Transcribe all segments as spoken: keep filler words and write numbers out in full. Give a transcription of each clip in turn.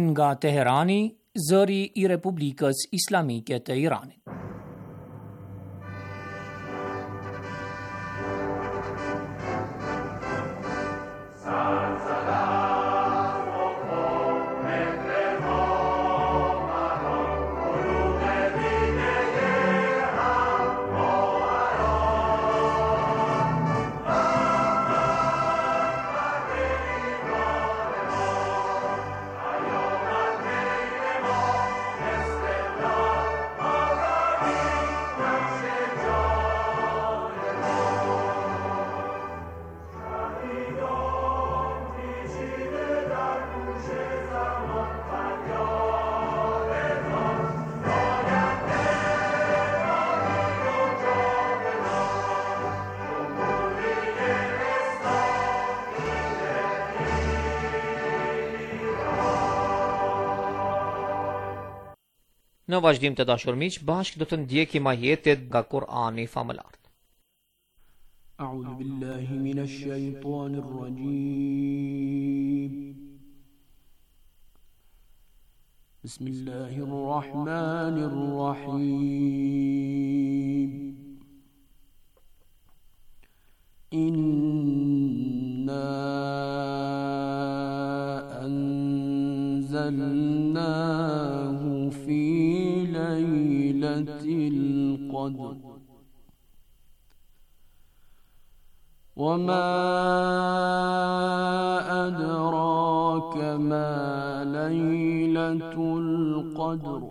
Nga Teherani, zëri I Republikës Islamike të Iranit. Në vazhdim të dashur miq, bashkë do të ndjekim ajetet nga Kur'ani famëlar. A'udhu billahi minash shaitanir rajim. Bismillahir rahmanir rahim. Inna anzalnahu fi lailatil qadr. وما أدراك ما ليلة القدر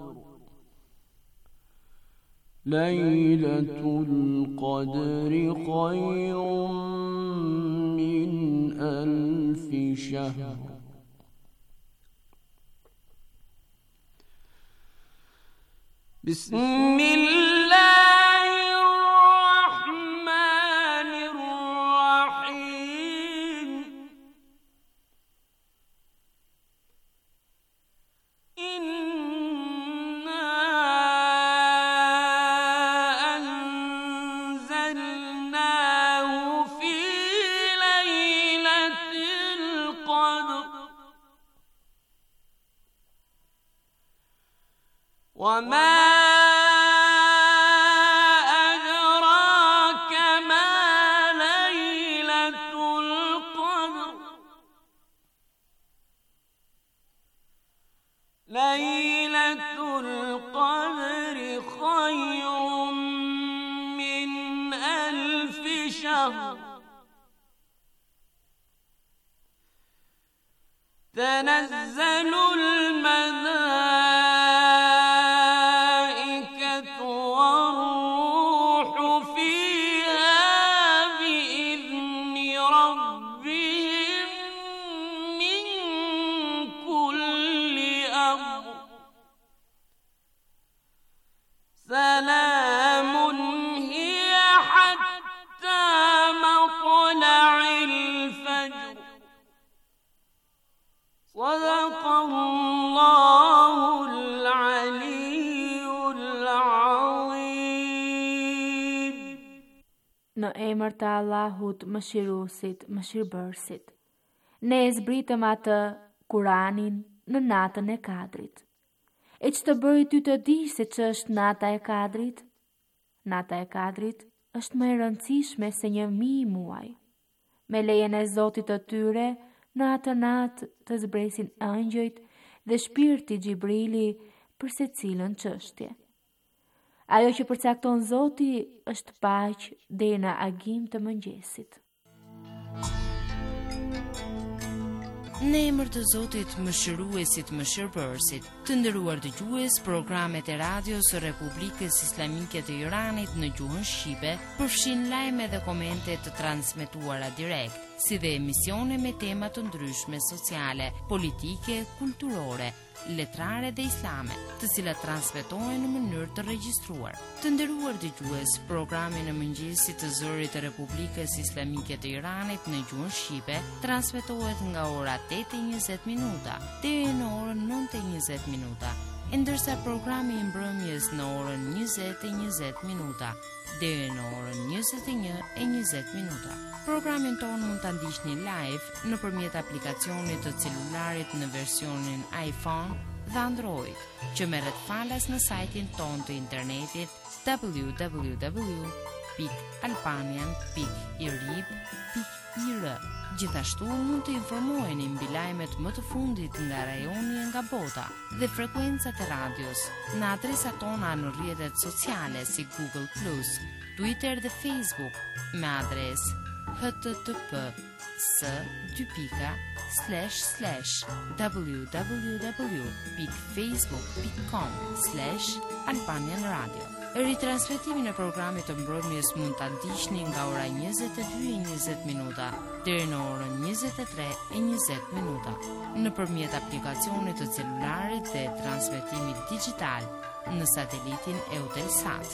ليلة القدر خير من ألف شهر بسم الله وما أدراك ما ليلة القدر ليلة القدر خير من ألف شهر تنزل الملائكة والروح فيها بإذن ربهم من كل أمر سلام هي حتى مطلع الفجر صدق الله العلي العظيم. Në emër të Allahut mëshiruesit, mëshirbërësit. Ne e zbritëm atë Kur'anin në natën e Kadrit. E që të bëri ty të dish se që është nata e Kadrit? Nata e Kadrit është më e rëndësishme se një mijë muaj. Me lejen e Zotit të tyre, në atë natë të zbresin ëngjëjt dhe shpirti Gjibrili për secilën çështje. Ajo që përcakton Zoti është paq deri në agim të mëngjesit. Në emër të Zotit mëshiruesit, mëshirbërësit, të nderuar dëgjues, programet e radios së Republikës Islamike të Iranit në gjuhën shqipe përfshin lajme dhe komente të transmetuara direkt, si dhe emisione me tema të ndryshme sociale, politike, kulturore, letrare dhe islame, të cilat transmetohen në mënyrë të regjistruar. Të nderuar dëgjues, programi në mëngjesit të zërit të Republikës Islamike të Iranit në gjuhën shqipe transmetohet nga ora tetë e njëzet minuta deri në orën nëntë e njëzet minuta ndërsa programi i mbrëmjes në orën njëzet e njëzet minuta deri në orën njëzet e një e njëzet minuta. Programin tonë mund ta ndiqni live nëpërmjet aplikacionit të celularit në versionin iPhone dhe Android, që merret falas në sajtin tonë të internetit w w w pikë albanian pikë i r i b pikë i r. Gjithashtu mund të informoheni mbi lajmet më të fundit nga rajoni e nga bota dhe frekuencat e radios në adresat tona në rrjetet sociale si Google plus, Twitter dhe Facebook me adresë h t t p s dy pika slash slash w w w pikë facebook pikë com slash albanian radio. Ritransmetimin e programit të mbrëmjes mund ta ndiqni nga ora njëzet e dy e njëzet minuta deri në orën njëzet e tre e njëzet minuta nëpërmjet aplikacionit të celularit dhe transmetimit digjital në satelitin Eutelsat.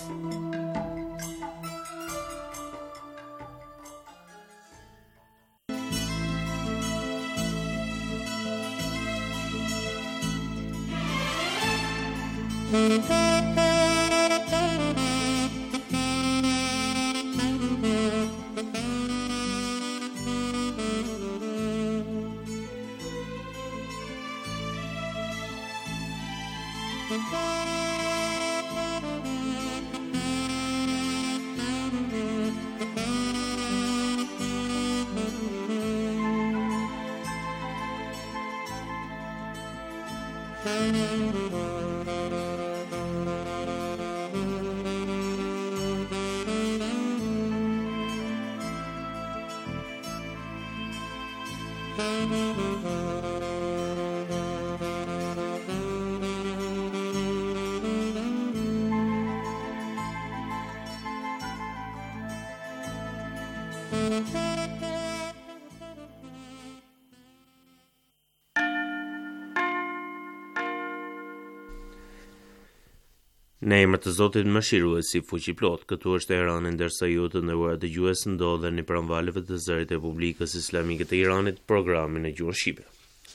Në emër të Zotit Mëshirues i fuqiplot, këtu është Irani, ndërsa ju të nderuar dëgjues ndodheni pranë valeve të zërit të Republikës Islamike të Iranit, programin e gjuhës shqipe.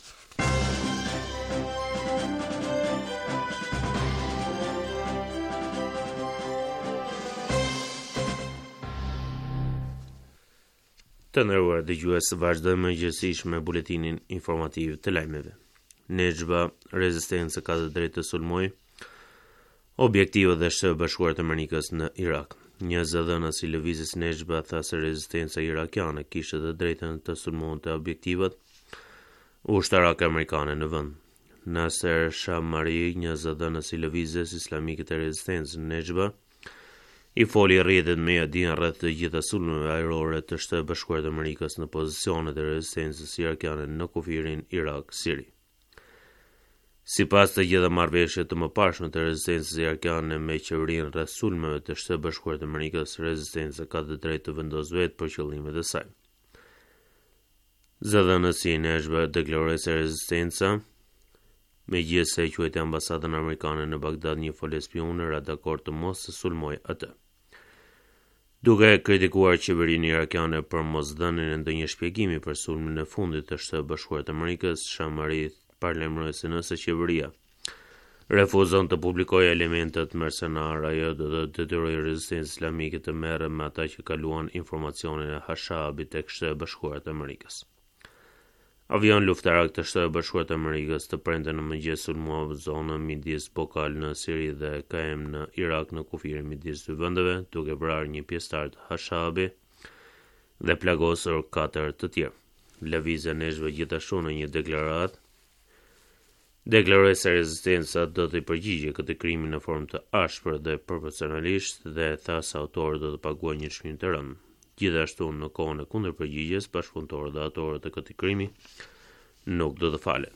Të nderuar dëgjues, vazhdojmë mëngjesisht me buletinin informativ të lajmeve. Nejba, rezistencë ka të drejtë të sulmojë objektive dhe Shtetet Bashkuara të Amerikës në Irak. Një zëdhënës i lëvizjes Nejba tha se rezistenca irakiane kishte të drejtën të sulmonte objektivat ushtarake amerikane në vend. Nasser Shamari, një zëdhënës i lëvizjes islamike të rezistencës Nejba, i foli rrjetet mediane rreth të gjitha sulmeve ajrore të Shtetit Bashkuar të Amerikës në pozicionet e rezistencës irakiane në kufirin Irak-Siri. Si pas të gjitha marrëveshjet të mëparshme të rezistencës irakiane me qeverinë rreth sulmeve të Shtetit Bashkuar të Amerikës, rezistenca ka të drejtë të vendosë vetë për qëllimet e saj. Zëdhënësi i Nejba deklaroi se rezistenca, megjithëse e quajti ambasadën amerikane në Bagdad një folje spione, ra dakord të mos të sulmojë atë. Duke kritikuar qeverinë irakiane për mosdhënien e ndonjë shpjegimi për sulmin e fundit të Shtetit Bashkuar të Amerikës, Shamari parlemroi se nëse qeveria refuzon të publikojë elementet mercenar, ajo do të detyrojë rezistencën islamike të merrë me ata që kaluan informacionin e Hashabit tek Shtetet Bashkuar të Amerikës. Avion luftarak të Shtetit Bashkuar të Amerikës të prente në mëngjes sulmuan zonën midis Bokal në Siri dhe Kaem në Irak në kufirin midis dy vendeve, duke vrarë një pjesëtar të Hashabit dhe plagosur katër të tjerë. Lëvizja Nejba gjithashtu në një deklaratë deklaroi se rezistenca do të përgjigjë këtë krimi në formë të ashpër dhe proporcionalisht dhe tha se autorët do të paguajnë një çmim të rëndë. Gjithashtu në kohën e kundërpërgjigjes, bashkëpunëtorët dhe autorët e këtij krimi nuk do të falen.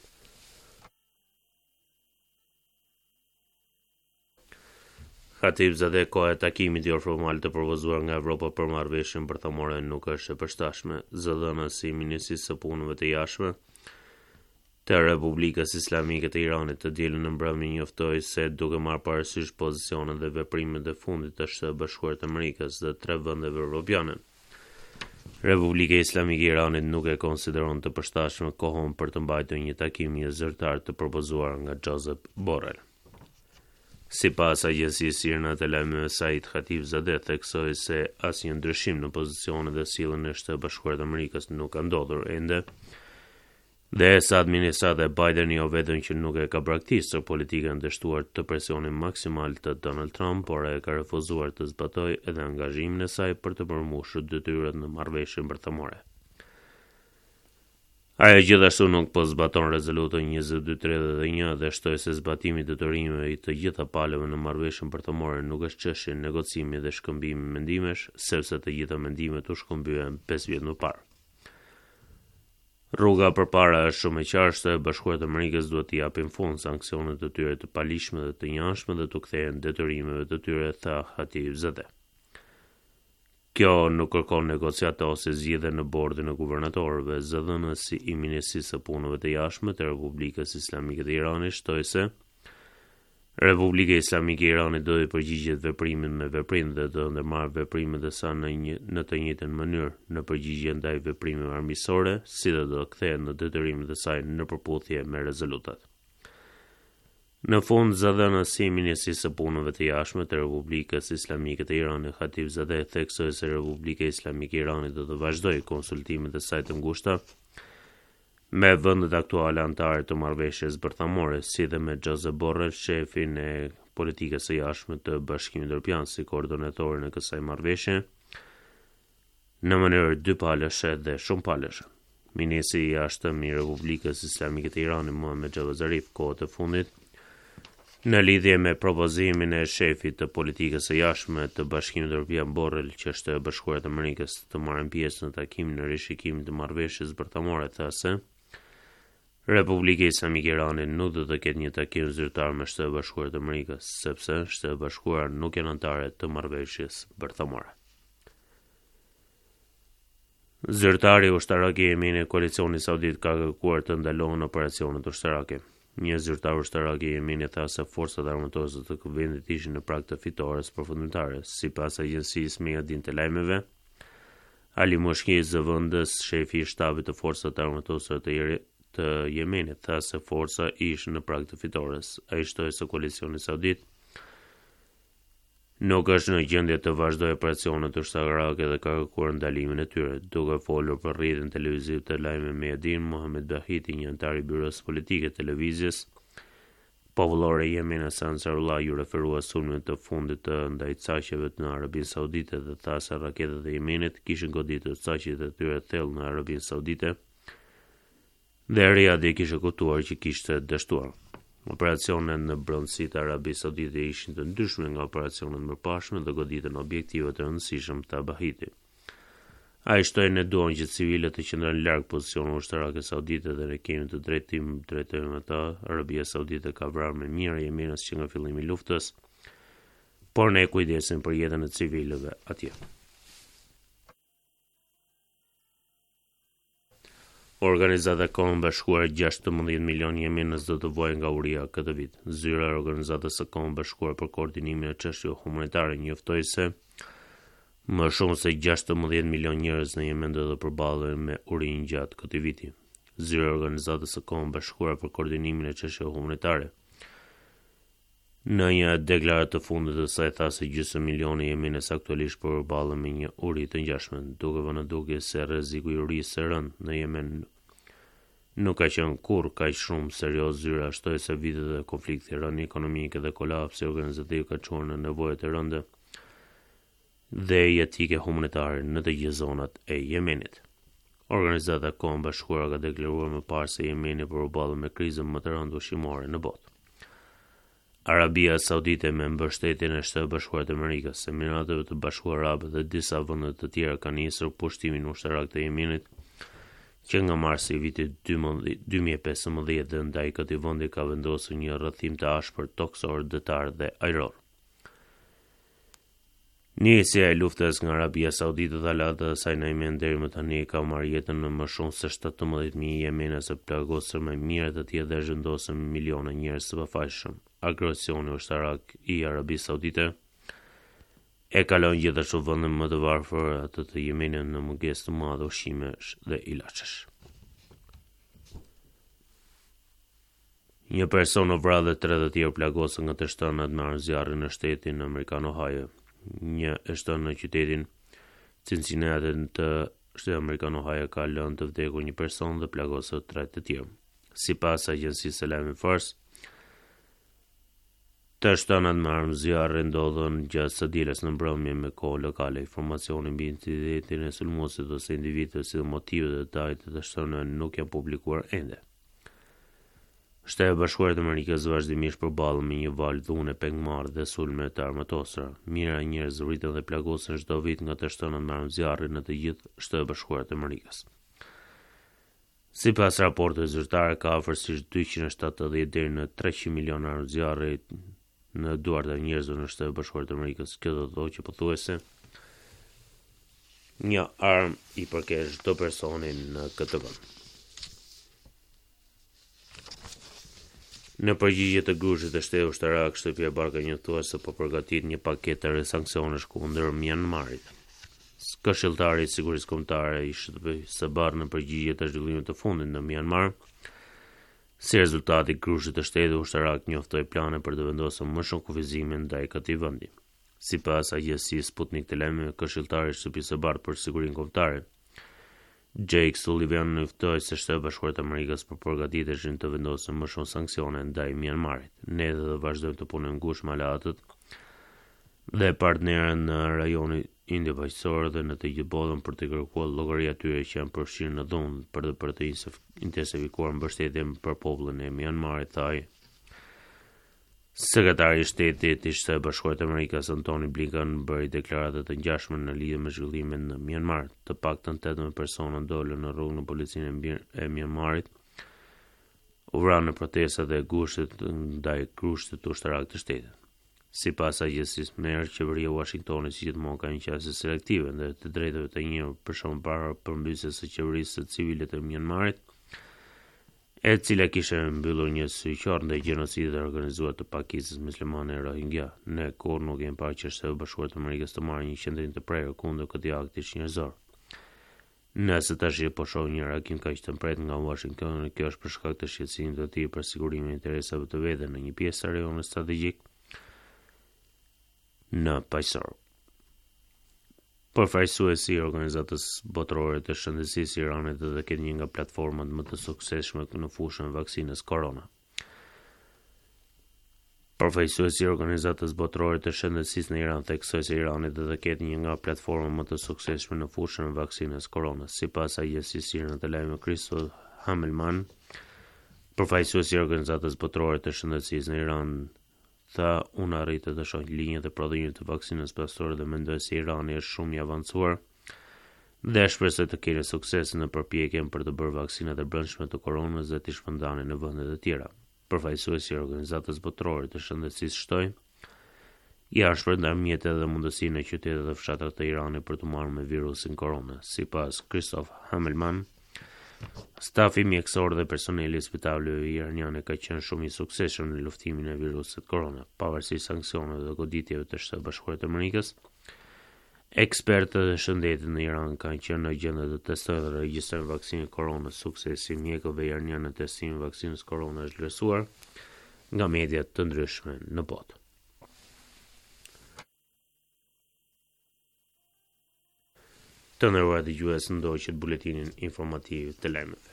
Khatibzadeh, koha e takimit jo formal të propozuar nga Evropa për marrëveshjen bërthamore nuk është e përshtatshme. Zëdhënësi i Ministrisë së Punëve të Jashtme të Republikës Islamike të Iranit të dielën në mbrëmje njoftoi se duke marrë parasysh pozicionet dhe veprimet e fundit të Shtetit Bashkuar të Amerikës dhe tre vendeve evropiane, Republika Islamike e Iranit nuk e konsideron të përshtatshme kohën për të mbajtur një takim një zyrtar të propozuar nga Josep Borrell. Sipas agjencisë sirne të lajmeve Said Khatibzadeh theksoi se asnjë ndryshim në pozicionet dhe sjelljen e Shtetit Bashkuar të Amerikës nuk ka ndodhur ende. Dhe sa administrata e Biden jo vetëm që nuk e ka braktisur politikën dështuar të presionin maksimal të Donald Trump, por e ka refuzuar të zbatojë edhe angazhimin e saj për të përmbushur detyrat në marrëveshjen bërthamore. Ajo gjithashtu nuk po zbaton rezolutën njëzet e dy tridhjet e një dhe shtoi se zbatimi i detyrimeve i të gjitha palëve në marrëveshjen bërthamore nuk është çështje negocimi dhe shkëmbimi mendimesh, sepse të gjitha mendimet u shkëmbyen pesë vjet më parë. Rruga përpara është shumë e qartë se Bashkuar të Amerikës duhet të japin fund sanksionet të tyre të palishme dhe të njanshme dhe të kthehen detyrimeve të tyre, tha Khatibzadeh. Kjo nuk kërkon negociata ose zgjedhje në bordin e guvernatorëve. Zëdhënësi i Ministrisë së Punëve të Jashtme të Republikës Islamike të Iranit shtoi se Republika Islamike e Iranit do të përgjigjet veprimin me veprim dhe do të ndërmarrë veprimet e saj në një në të njëjtën mënyrë në përgjigje ndaj veprimeve armiqësore, si dhe do të kthehet në detyrimet e saj në përputhje me rezolutat. Në fund, zëdhënësi i Ministrisë së Punëve të Jashtme të Republikës Islamike të Iranit Khatibzadeh theksoi se Republika Islamike e Iranit do të vazhdojë konsultimet e saj të ngushta me vendet aktuale anëtare të marrëveshjes bërthamore, si dhe me Josep Borrell, shefin e politikës së jashtme të Bashkimit Evropian si koordinatorin e kësaj marrëveshje, në mënyrë dypalëshe dhe shumëpalëshe. Ministri i Jashtëm i Republikës Islamike të Iranit Mohammed Javad Zarif kohët e fundit, në lidhje me propozimin e shefit të politikës së jashtme të Bashkimit Evropian Borrell që Shtetet e Bashkuara të Amerikës të marrin pjesë në takimin e rishikimin të marrëveshjes bërthamore, tha se Republika Islamike e Iranit nuk do të ketë një takim zyrtar me Shtetet e Bashkuara të Amerikës, sepse Shtetet e Bashkuara nuk janë anëtare të marrëveshjes bërthamore. Zyrtari ushtarak i Yemenit, koalicioni saudit ka kërkuar të ndalohen operacionet ushtarake. Një zyrtar ushtarak i Yemenit tha se forcat armatose të vendit ishin në prag të fitores përfundimtare. Sipas agjencisë Mejadin të lajmeve, Ali Moshki, zëvendës shefi i shtabit të forcat armatose të të Yemenit, tha se forca ishin në prag të fitores. Ai shtoi se koalicioni saudit nuk është në gjendje të vazhdojë operacionet ushtarake dhe ka kërkuar ndalimin e tyre. Duke folur për rrjetin televiziv të lajmeve Mejadin, Mohamed Bahiti, një anëtar i byros politike të televizjes popullore Yemen Ansarullah, ju referua sulmet të fundit të ndaj caqeve në Arabinë Saudite dhe tha se raketet e Yemenit kishin goditur caqet e tyre thellë në Arabinë Saudite dhe Riyadhi kishte kuptuar që kishte dështuar. Operacionet në brendësi të Arabisë Saudite ishin të ndryshme nga operacionet mëparshme dhe goditën objektive të rëndësishëm të Bahiti. Ai shtoi ne duam që civilët të qëndrojnë larg pozicioneve ushtarake saudite dhe ne kemi të drejtim drejtojmë ata. Arabia Saudite ka vrarë me mirë Yemenës që nga fillimi i luftës, por ne kujdesim për jetën e civilëve atje. Organizata e Kombeve Bashkuara gjashtëmbëdhjetë milion Yemenës do të vojë nga uria këtë vit. Zyra e Organizatës së Kombeve Bashkuara për koordinimin e çështjeve humanitare njoftoi se më shumë se gjashtëmbëdhjetë milion njerëz në Yemen do të përballen me urinë gjatë këtij viti. Zyra e Organizatës së Kombeve Bashkuara për koordinimin e çështjeve humanitare në një deklaratë të fundit të saj tha se gjysmë milioni Yemenës aktualisht përballen me një uri të ngjashme, duke vënë duke se rreziku i urisë së rënd në Yemen nuk ka qenë kur kaq shumë serioz. Zyra shtoi se vitet e konfliktit rënie ekonomike dhe kolapsi organizativ ka çuar në nevojat e rënda dhe jetike humanitare në të gjithë zonat e Yemenit. Organizata e Kombeve Bashkuara ka deklaruar më parë se Yemeni përballet me krizën më të rëndë ushqimore në botë. Arabia Saudite me mbështetjen e Shtetit Bashkuar të Amerikës, Emirateve të Bashkuara Arabe dhe disa vende të tjera kanë nisur pushtimin ushtarak të Yemenit që nga marsi i vitit dy mijë e pesëmbëdhjetë dhe ndaj këtij vendi ka vendosur një rrethim të ashpër toksor, dëtar dhe ajror. Nisja e luftës nga Arabia Saudite dhe aleatët e saj në Yemen deri më tani ka marrë jetën në më shumë se shtatëmbëdhjetë mijë yemenez e plagosur me mijëra të tjerë dhe zhvendosur miliona njerëz të pafajshëm. Agresioni ushtarak i Arabisë Saudite e kalon gjithashtu vendin më të varfër atë të Yemenit në mungesë të madhe ushqimesh dhe ilaçesh. Një person u vra dhe tre të tjerë plagosën nga të shtënat me armë zjarri në shtetin amerikan Ohio. Një e shtënë në qytetin Cincinnati të shtetit amerikan Ohio ka lënë të vdekur një person dhe plagosë tre të tjerë. Sipas agjencisë së lajmeve Fars, të shtënat me armë zjarri ndodhen gjatë së dielës në mbrëmje me kohë lokale. Informacioni mbi incidentin e sulmuesit ose individëve si dhe motivet e detajit të shtënave nuk janë publikuar ende. Shtetet e Bashkuara të Amerikës vazhdimisht përballen me një val dhune pengmarrë dhe sulme të armatosura. Mijëra njerëz rriten dhe plagosen çdo vit nga të shtënat me armë zjarri në të gjithë Shtetet e Bashkuara të Amerikës. Sipas raporteve zyrtare, ka afërsisht dyqind e shtatëdhjetë deri në treqind milion armë zjarri në duart e njerëzve në Shtetet e Bashkuara të Amerikës. Kjo do të thotë që pothuajse një armë i përket çdo personi në këtë vend. Në përgjigje të grushit të shtetit ushtarak, shtëpia e Barka njoftua se po përgatit një paketë rreth sanksionesh kundër Myanmarit. Këshilltari i Sigurisë Kombëtare i shtëpisë së bardhë në përgjigje të zhvillimit të fundit në Myanmar, si rezultat i grushit të shtetit ushtarak njoftoi plane për të vendosur më shumë kufizime ndaj këtij vendi. Sipas agjencisë Sputnik të lajmeve, këshilltari i shtëpisë së bardhë për sigurinë kombëtare, Jake Sullivan njoftoi se Shtetet e Bashkuara të Amerikës po përgatiteshin të vendosën më shumë sanksione ndaj Myanmarit. Ne do vazhdojmë të punojmë ngushtë me aleatët dhe partnerët në rajonin Indo-Bashkësor dhe në të gjithë botën për të kërkuar llogari atyre që janë përfshirë në dhunë për të për të intensifikuar mbështetjen për popullin e Myanmarit, thaj Sekretari i Shtetit i Shtetit e Bashkuara të Amerikës Antony Blinken bëri deklarata të ngjashme në lidhje me zhvillimin në Myanmar. Të paktën tetëmbëdhjetë persona dolën në rrugë në policinë e Myanmarit, u vranë në protestat e gushtit ndaj grushtit ushtarak të shtetit. Sipas agjencisë M E R, qeveria e Washingtonit si gjithmonë ka një qasje selektive ndaj të drejtave të njerëzve për shkak para përmbysjes së qeverisë së civile të Myanmarit, e cila kishte mbyllur një syqor ndaj gjenocidit organizuar të pakicës muslimane Rohingya. Ne kur nuk kemi parë që Shtetet e Bashkuara të Amerikës të marrë një qendrim të prerë kundër këtij akti njerëzor. Nëse tash po shoh një reagim kaq të mpret nga Washingtoni, kjo është për shkak të shqetësimit të tij për sigurimin e interesave të vetë në një pjesë të rajonit strategjik në paqësor. Përfaqësuesi i organizatës botërore të shëndetësisë Iranit do të ketë një nga platformat më të suksesshme në fushën e vaksinës korona. Përfaqësuesi i organizatës botërore të shëndetësisë në Iran theksoi se Irani do të ketë një nga platformat më të suksesshme në fushën e vaksinës korona. Sipas agjencisë Irane të lajmeve Christopher Hamelman, përfaqësuesi i organizatës botërore të shëndetësisë në Iran tha, unë arritë të shoh linjët e prodhimit të vaksinës pasore dhe mendoj se Irani është shumë i avancuar dhe shpresoj të ketë sukses në përpjekjen për të bërë vaksinat e brendshme të koronës dhe të shpërndanin në vende të tjera. Përfaqësuesi i organizatës botërore të shëndetësisë shtoi, janë shpërndar mjete dhe mundësi në qytetet dhe fshatrat të Iranit për të marrë me virusin korona. Sipas Christopher Hamelman, stafi mjekësor dhe personeli i spitaleve iraniane ka qenë shumë i suksesshëm në luftimin e virusit korona, pavarësisht sanksioneve dhe goditjeve të Shtetit Bashkuar të Amerikës. Ekspertët e shëndetit në Iran kanë qenë në gjendje të testojnë dhe regjistrojnë vaksinë korona. Suksesi i mjekëve iranianë në testimin e vaksinës korona është vlerësuar nga media të ndryshme në botë. Të nderuar dëgjues, ndoqët buletinin informativ të lajmeve.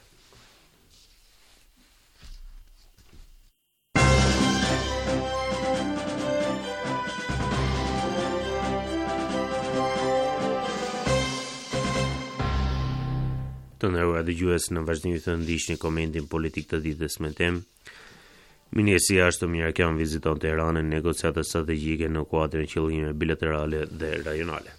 Të nderuar dëgjues, në vazhdim të ndiqni komentin politik të ditës me temë. Ministri i Jashtëm amerikan viziton Tiranin, negociata strategjike në kuadrin e qëllimeve bilaterale dhe rajonale.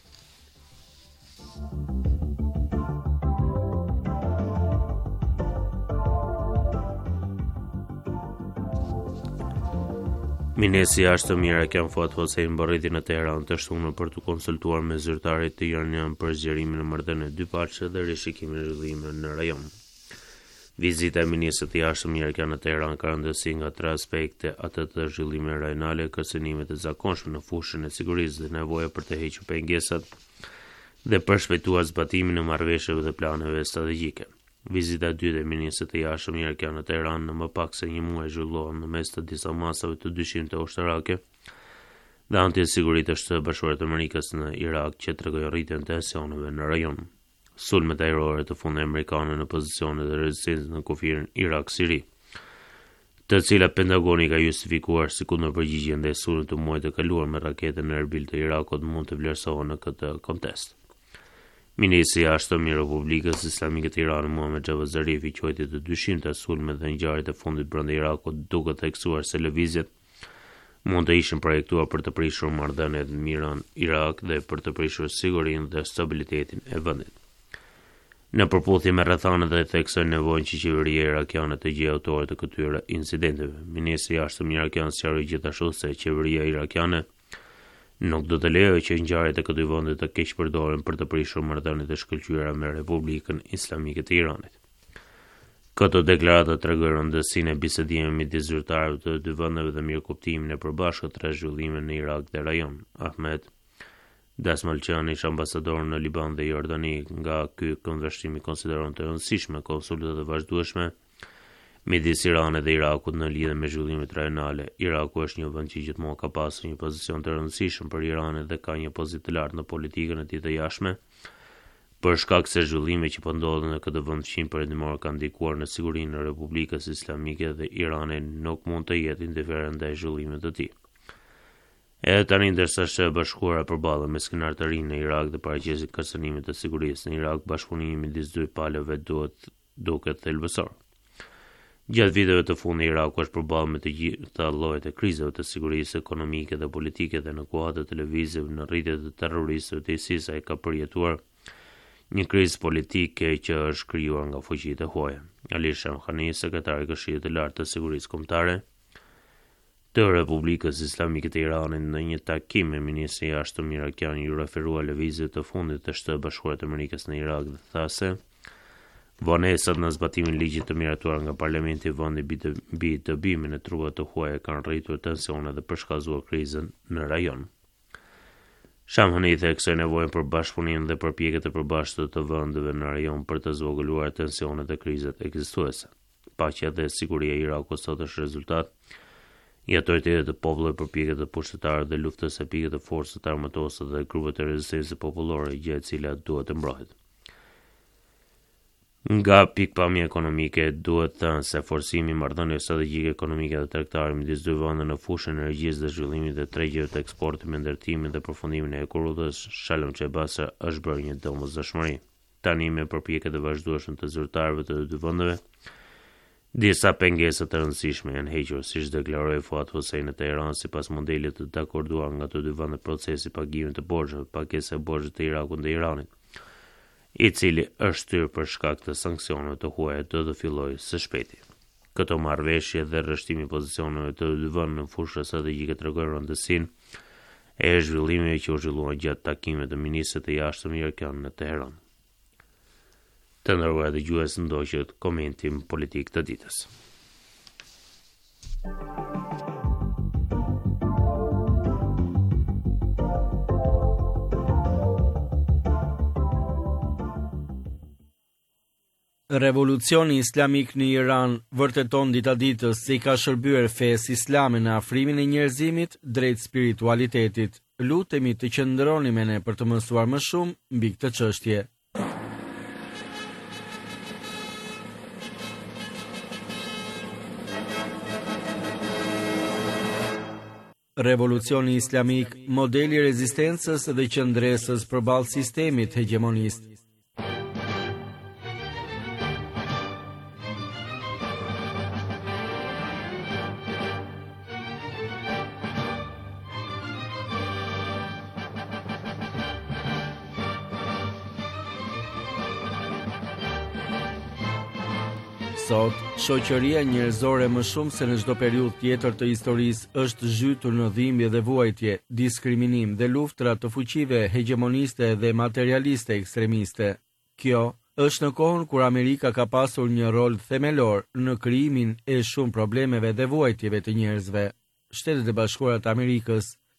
Ministri i Jashtëm amerikan Fuad Hossein mbërriti në Teheran të shtunë për të konsultuar me zyrtarit të iranian për zgjerimin e marrëdhënieve dypalçe dhe rishikimin e zhvillimit në rajon. Vizita e ministrit të jashtëm amerikan në Teheran ka rëndësi nga tre aspekte: atë të zhvillimit rajonal, kërcënimet e zakonshme në fushën e sigurisë dhe nevoja për të hequr pengesat dhe për shpejtuar zbatimin e marrëveshjeve dhe planeve strategjike. Vizita e dytë e ministrit të jashtëm irakian në Teheran në më pak se një muaj zhvillohet në mes të disa masave të dyshimta ushtarake dhe anti-sigurisë të Shtetit Bashkuar të Amerikës në Irak që tregojnë rritjen e tensioneve në rajon. Sulmet ajrore të fundit amerikane në pozicione të rezistencës në kufirin Irak-Siri, të cilat Pentagoni ka justifikuar si kundërpërgjigje ndaj sulmit të muajit të kaluar me rakete në Erbil të Irakut, mund të vlerësohen në këtë kontest. Ministri i jashtëm i Republikës Islamike të Iranit Muhammad Javad Zarif i quajti të dyshimta sulmet dhe ngjarjet e fundit brenda Irakut, duke theksuar se lëvizjet mund të ishin projektuar për të prishur marrëdhëniet me Iran-Irak dhe për të prishur sigurinë dhe stabilitetin e vendit. Në përputhje me rrethanat dhe theksoi nevojën që qeveria irakiane të gjejë autorët e këtyre incidenteve. Ministri i jashtëm irakian sqaroi gjithashtu se qeveria irakiane nuk do të lejojë që ngjarjet e këtij vendi të keqpërdoren për të prishur marrëdhëniet e shkëlqyera me Republikën Islamike të Iranit. Këto deklarata tregojnë rëndësinë e bisedimeve midis zyrtarëve të dy vendeve dhe mirëkuptimin e përbashkët të zhvillimeve në Irak dhe rajon. Ahmed Dasmalçani, ish ambasador në Liban dhe Jordani, nga ky këndvështrim i konsideron të rëndësishme konsultat e vazhdueshme midis Iranit dhe Irakut në lidhje me zhvillimet rajonale. Iraku është një vend që gjithmonë ka pasur një pozicion të rëndësishëm për Iranin dhe ka një pozitë të lartë në politikën e tij të jashtme, për shkak se zhvillimet që po ndodhen në këtë vend fqin perëndimor kanë ndikuar në sigurinë e Republikës Islamike dhe Irani nuk mund të jetë indiferent ndaj zhvillimeve të tij. Edhe tani ndërsa Shtetet Bashkuara përballen me skenar të rinj në Irak dhe paraqesin kërcënimet të sigurisë në Irak, bashkëpunimi midis dy palëve duhet duket thelbësor. Gjatë viteve të fundit Iraku është përballur me të gjitha llojet e krizave të sigurisë ekonomike dhe politike dhe në kuadër të lëvizjeve në rritje të terroristëve të ISIS ai ka përjetuar një krizë politike që është krijuar nga fuqitë e huaja. Ali Shamkhani, sekretari i Këshillit të Lartë të Sigurisë Kombëtare të Republikës Islamike të Iranit, në një takim me ministrin e jashtëm irakian, ju referua lëvizjeve të fundit të Shtetit Bashkuar të Amerikës në Irak dhe tha se vonesat në zbatimin e ligjit të miratuar nga parlamenti i vendit mbi dëbimin e trupave të huaja kanë rritur tensionet dhe përshkallëzuar krizën në rajon. Shamkhani theksoi nevojën për bashkëpunim dhe përpjekje të përbashkëta të vendeve në rajon për të zvogëluar tensionet dhe krizat ekzistuese. Paqja dhe siguria e Irakut sot është rezultat i autoritetit të popullit, përpjekjet të pushtetarëve dhe luftës epike të forcës armatose dhe grupeve të rezistencës popullore, gjë e cila duhet të mbrohet. Nga pikpamja ekonomike, duhet thënë se forcimi i marrëdhënieve strategjike ekonomike dhe tregtare midis dy vendeve në fushën e energjisë dhe zhvillimit të tregjeve të eksportit me ndërtimin dhe përfundimin e ekurrutës Shalom Çebasa është bërë një domosdoshmëri. Tani me përpjekjet e vazhdueshme të zyrtarëve të dy vendeve, disa pengesa të rëndësishme janë hequr, siç deklaroi Fuad Hussein në Teheran, sipas modelit të dakorduar nga të dy vendet procesi pagimit të borxheve, pagesa e borxhit të Irakut dhe Iranit, i cili është shtyr për shkak të sanksioneve të huaja, do të fillojë së shpejti. Këto marrëveshje dhe rrështimi i pozicioneve të dy vendeve në fushën strategjike tregojnë rëndësinë e zhvillimeve që u zhvilluan gjatë takimeve të ministrit të jashtëm irakian në Teheran. Të nderuar dëgjues, ndoqët komentim politik të ditës. Revolucioni islamik në Iran vërteton dita ditës se i ka shërbyer fesë islame në afrimin e njerëzimit drejt spiritualitetit. Lutemi të qëndroni me ne për të mësuar më shumë mbi këtë çështje. Revolucioni islamik, modeli i rezistencës dhe qëndresës përballë sistemit hegemonist. Sot, shoqëria njerëzore më shumë se në çdo periudhë tjetër të historisë është zhytur në dhimbje dhe vuajtje, diskriminim dhe luftra të fuqive hegemoniste dhe materialiste ekstremiste. Kjo është në kohën kur Amerika ka pasur një rol themelor në krijimin e shumë problemeve dhe vuajtjeve të njerëzve. Shtetet e Bashkuara të Amerikës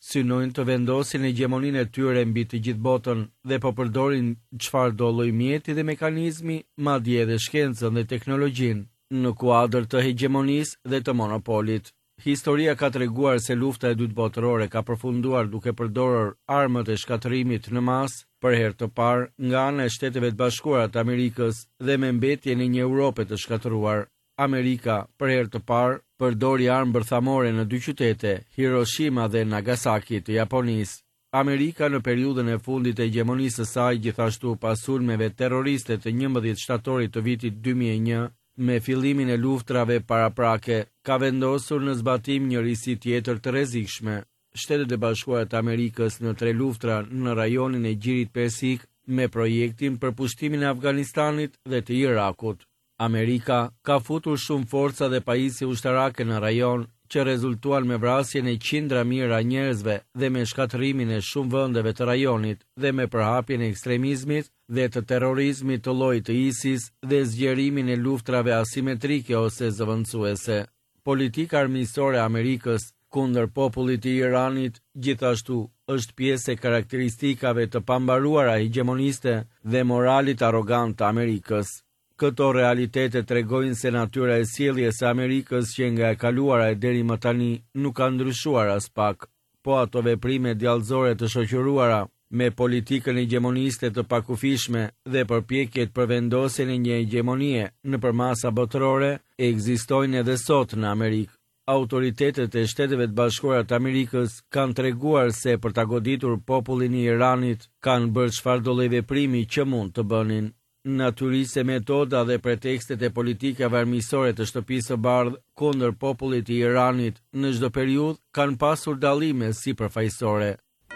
synojnë të vendosin hegemoninë e tyre mbi të gjithë botën dhe po përdorin çfarë do lloj mjeti dhe mekanizmi, madje edhe shkencën dhe teknologjinë në kuadër të hegemonisë dhe të monopolit. Historia ka treguar se lufta e dytë botërore ka përfunduar duke përdorur armët e shkatërimit në masë për herë të parë nga ana e Shteteve të Bashkuara të Amerikës dhe me mbetjen e një Europe të shkatëruar. Amerika për herë të parë përdori armë bërthamore në dy qytete, Hiroshima dhe Nagasaki të Japonisë. Amerika në periudhën e fundit të hegemonisë së saj, gjithashtu pas sulmeve terroriste të njëmbëdhjetë shtatorit të vitit dy mijë e një, me fillimin e luftrave paraprake, ka vendosur në zbatim një risi tjetër të rrezikshme. Shtetet e Bashkuara të Amerikës në tre luftra në rajonin e Gjirit Persik me projektin për pushtimin e Afganistanit dhe të Irakut. Amerika ka futur shumë forca dhe pajisje ushtarake në rajon që rezultuan me vrasjen e qindra mijëra njerëzve dhe me shkatërimin e shumë vendeve të rajonit dhe me përhapjen e ekstremizmit dhe të terrorizmit të llojit të ISIS dhe zgjerimin e luftrave asimetrike ose zëvendësuese. Politika armiqësore e Amerikës kundër popullit të Iranit gjithashtu është pjesë e karakteristikave të pambaruara hegemoniste dhe moralit arrogant të Amerikës. Këto realitete tregojnë se natyra e sjelljes së Amerikës që nga e kaluara e deri më tani nuk ka ndryshuar as pak, po ato veprime djallëzore të shoqëruara me politikën hegemoniste të pakufishme dhe përpjekjet për vendosjen e një hegemonie nëpër masa botërore ekzistojnë edhe sot në Amerikë. Autoritetet e Shteteve të Bashkuara të Amerikës kanë treguar se për ta goditur popullin e Iranit kanë bërë çfarëdo lloj veprimi që mund të bënin. Natyrisë e metoda dhe pretekstet e politikave armiqësore të Shtëpisë së Bardhë kundër popullit të Iranit në çdo periudhë kanë pasur dallime sipërfaqësore.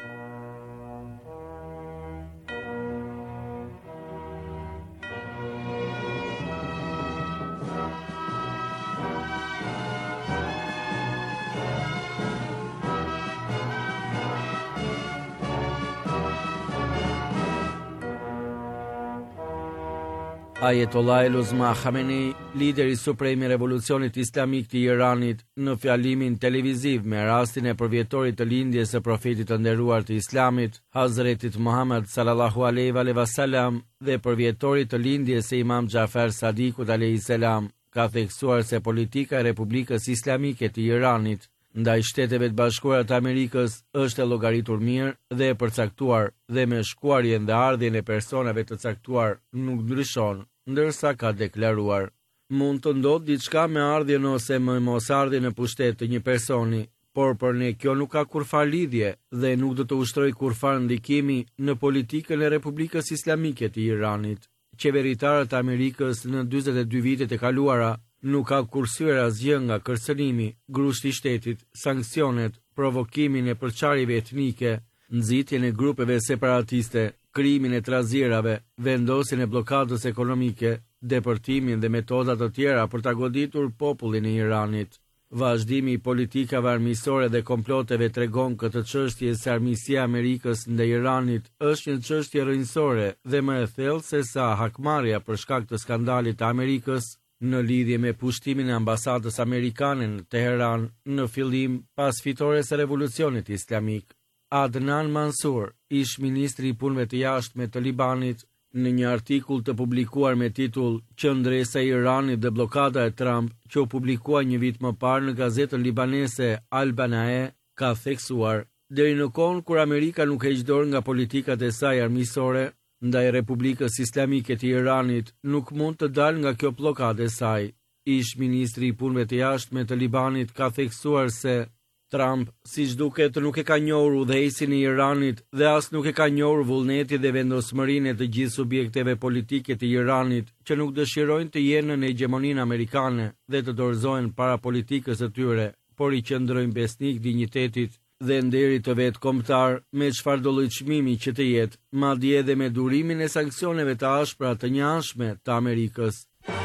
Ayatollah el-Uzma Khamenei, lideri suprem i revolucionit islamik të Iranit, në fjalimin televiziv me rastin e përvjetorit të lindjes së profetit të nderuar të Islamit, Hazretit Muhammad sallallahu alaihi wasallam, dhe përvjetorit të lindjes së Imam Jafer Sadikut alayhis salam, ka theksuar se politika e Republikës Islamike të Iranit ndaj Shteteve të Bashkuara të Amerikës është e llogaritur mirë dhe e përcaktuar dhe me shkuarjen dhe ardhjen e personave të caktuar nuk ndryshon, ndërsa ka deklaruar: mund të ndodhë diçka me ardhjen ose me mosardhjen në pushtet të një personi, por për ne kjo nuk ka kurfar lidhje dhe nuk do të ushtroj kurfar ndikimi në politikën e Republikës Islamike të Iranit. Qeveritarët e Amerikës në dyzet e dy vitet e kaluara nuk ka kursyer asgjë nga kërcënimi, grushti i shtetit, sanksionet, provokimin e përçarjeve etnike, nxitjen e grupeve separatiste, krimin e trazierave, vendosjen e blokadës ekonomike, depërtimin dhe metoda të tjera për ta goditur popullin e Iranit. Vazhdimi i politikave armiqësore dhe komploteve tregon këtë çështje se armiqësia e Amerikës ndaj Iranit është një çështje rrënjësore dhe më e thellë se sa hakmarrja për shkak të skandalit të Amerikës në lidhje me pushtimin e ambasadës amerikane në Teheran në fillim pas fitores së revolucionit islamik. Adnan Mansur, ish ministri i punëve të jashtme të Libanit, në një artikull të publikuar me titull "Qendresa e Iranit dhe bllokada e Trump", që u publikua një vit më parë në gazetën libanese Al Banae, ka theksuar: deri në kohën kur Amerika nuk heq dorë nga politikat e saj armiqësore ndaj Republikës Islamike të Iranit, nuk mund të dalë nga kjo bllokadë e saj. Ish ministri i punëve të jashtme të Libanit ka theksuar se Trump, siç duket, nuk e ka njohur udhëheqësin e Iranit dhe as nuk e ka njohur vullnetin dhe vendosmërinë e të gjithë subjekteve politike të Iranit që nuk dëshirojnë të jenë në hegemoninë amerikane dhe të dorëzohen para politikës së tyre, por i qëndrojnë besnik dinjitetit dhe nderit të vetë kombëtar me çfarëdo lloj çmimi që të jetë, madje edhe me durimin e sanksioneve të ashpra të njëanshme të Amerikës.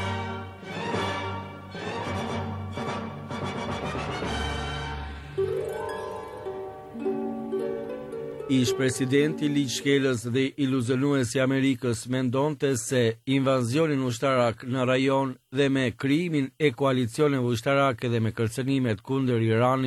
Ish presidenti ligjshkelës dhe iluzionuesi i Amerikës mendonte se invazionin ushtarak në rajon dhe me krijimin e koalicioneve ushtarake dhe me kërcënimet kundër Iranit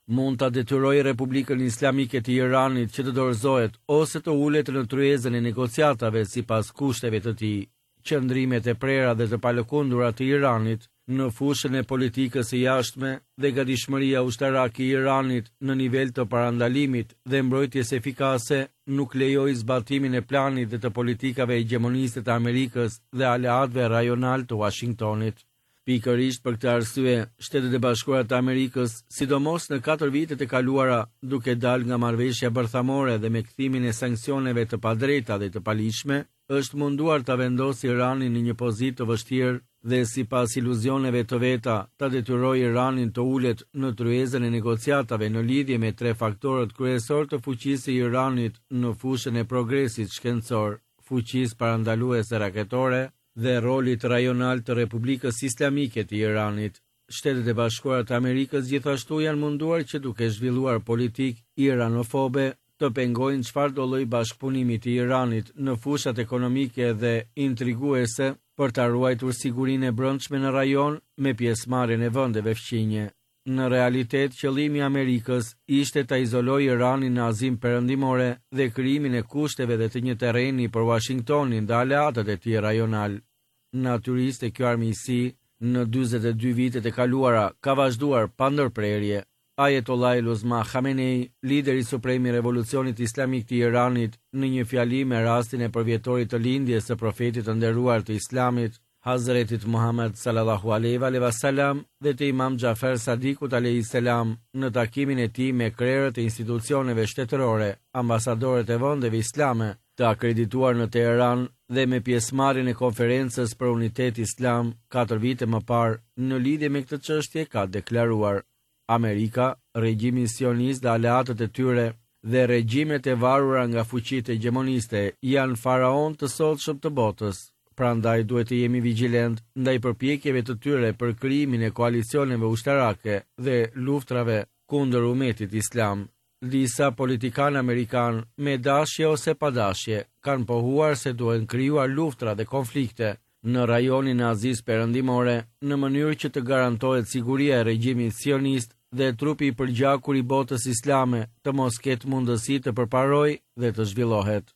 mund ta detyrojë Republikën Islamike të Iranit që të dorëzohet ose të ulet në tryezën e negociatave sipas kushteve të tij. Qëndrimet e prera dhe të palëkundura të Iranit në fushën e politikës së jashtme dhe gatishmëria ushtarake e Iranit në nivel të parandalimit dhe mbrojtjes efikase nuk lejoi zbatimin e planit dhe të politikave hegemoniste të Amerikës dhe aleatëve rajonal të Washingtonit. Pikërisht për këtë arsye, Shtetet e Bashkuara të Amerikës, sidomos në katër vitet e kaluara, duke dalë nga marrëveshja bërthamore dhe me kthimin e sanksioneve të padrejta dhe të paligjshme, është munduar ta vendosë Iranin në një pozitë të vështirë dhe sipas iluzioneve të veta, ta detyrojë Iranin të ulet në tryezën e negociatave në lidhje me tre faktorët kryesor të fuqisë së Iranit në fushën e progresit shkencor, fuqisë parandaluese raketore dhe rolit rajonal të Republikës Islamike të Iranit. Shtetet e Bashkuara të Amerikës gjithashtu janë munduar që duke zhvilluar politik iranofobe të pengojnë çfarëdo lloj bashkëpunimi të Iranit në fushat ekonomike dhe intriguese për ta ruajtur sigurinë e brendshme në rajon me pjesëmarrjen e vendeve fqinje. Në realitet, qëllimi i Amerikës ishte ta izolojë Iranin në Azinë Perëndimore dhe krijimin e kushteve dhe të një terreni për Washingtonin dhe aleatët e tij rajonal. Natyrisht e kjo armiqësi në dyzet e dy vitet e kaluara ka vazhduar pa ndërprerje. Ayatollah Uzma Khamenei, lideri suprem i revolucionit islamik të Iranit, në një fjali me rastin e përvjetorit të lindjes së profetit të nderuar të Islamit, Hazretit Muhammed sallallahu alaihi wa sallam, dhe të Imam Jafer Sadikut alaihi salam, në takimin e tij me krerët e institucioneve shtetërore, ambasadorët e vendeve islame, të akredituar në Teheran dhe me pjesëmarrjen e konferencës për unitet islam katër vite më parë, në lidhje me këtë çështje ka deklaruar: Amerika, regjimi sionist dhe aleatët e tyre dhe regjimet e varura nga fuqitë hegemoniste janë faraon të sotshëm të botës. Prandaj duhet të jemi vigjilent ndaj përpjekjeve të tyre për krijimin e koalicioneve ushtarake dhe luftrave kundër umetit islam. Disa politikanë amerikanë, me dashje ose pa dashje, kanë pohuar se duhen krijuar luftra dhe konflikte në rajonin e Azisë Perëndimore në mënyrë që të garantohet siguria e regjimit sionist dhe trupi i përgjakur i botës islame të mos ketë mundësi të përparojë dhe të zhvillohet.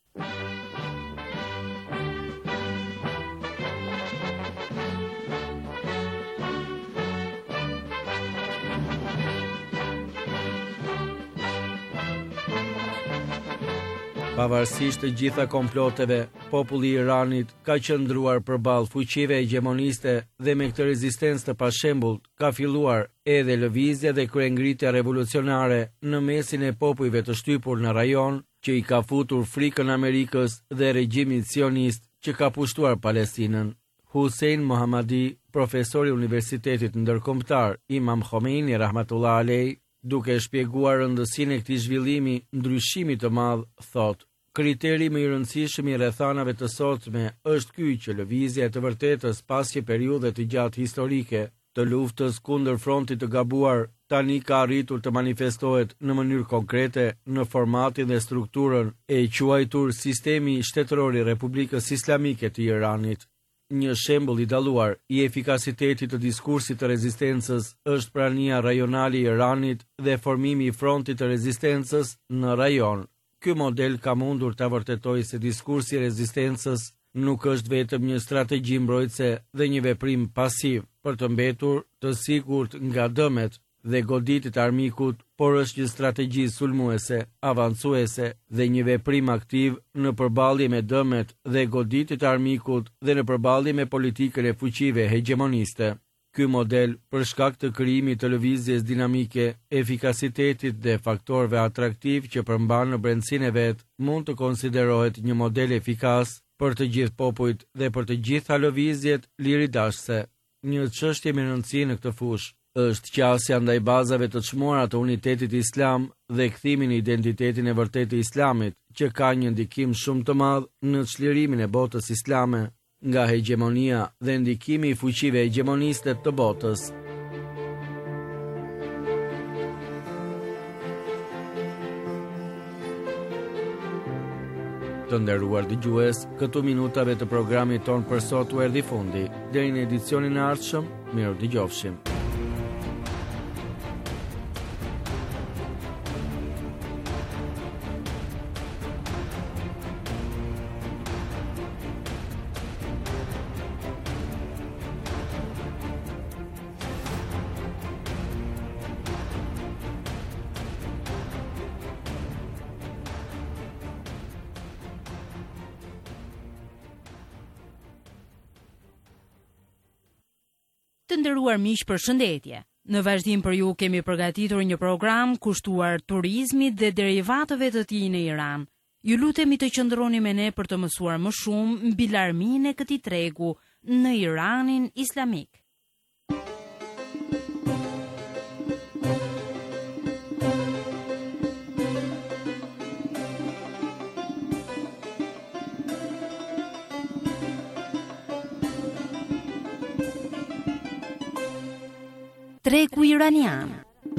Pavarësisht të gjitha komploteve, populli i Iranit ka qëndruar përballë fuqive hegemoniste dhe me këtë rezistencë të pashembullt ka filluar edhe lëvizja dhe kryengritja revolucionare në mesin e popujve të shtypur në rajon, që i ka futur frikën Amerikës dhe regjimit sionist që ka pushtuar Palestinën. Hussein Mohammadi, profesor i Universitetit Ndërkombëtar Imam Khomeini rahmatullah alej, duke shpjeguar rëndësinë e këtij zhvillimi ndryshimi të madh, thotë: Kriteri më i rëndësishëm i rrethanave të sotme është ky që lëvizja e të vërtetës pas një periudhe të gjatë historike të luftës kundër frontit të gabuar, tani ka arritur të manifestohet në mënyrë konkrete në formatin dhe strukturën e quajtur sistemi shtetëror i Republikës Islamike të Iranit. Një shembull i dalluar i efikasitetit të diskursit të rezistencës është prania rajonale i Iranit dhe formimi i frontit të rezistencës në rajon. Ky model ka mundur të vërtetojë se diskursi i rezistencës nuk është vetëm një strategji mbrojtëse dhe një veprim pasiv për të mbetur të sigurt nga dëmet dhe goditjet e armikut, por është një strategji sulmuese, avancuese dhe një veprim aktiv në përballje me dëmet dhe goditjet e armikut dhe në përballje me politikën e fuqive hegemoniste. Ky model, për shkak të krijimit të lëvizjes dinamike, efikasitetit dhe faktorëve atraktiv që përmban në brendësinë e vet, mund të konsiderohet një model efikas për të gjithë popujt dhe për të gjitha lëvizjet liridashëse. Një çështje me rëndësi në këtë fushë është qasja ndaj bazave të çmuara të unitetit islam dhe kthimin në identitetin e vërtetë të islamit, që ka një ndikim shumë të madh në çlirimin e botës islame nga hegemonia dhe ndikimi i fuqive hegemoniste të botës. Të nderuar dëgjues, këtu minutave të programit ton për sot u erdhi fundi. Deri në edicionin e ardhshëm, miru dëgjofshim. Të nderuar miq, përshëndetje. Në vazhdim për ju kemi përgatitur një program kushtuar turizmit dhe derivatëve të tij në Iran. Ju lutemi të qëndroni me ne për të mësuar më shumë mbi larminë e këtij tregu në Iranin Islamik. Tregu iranian.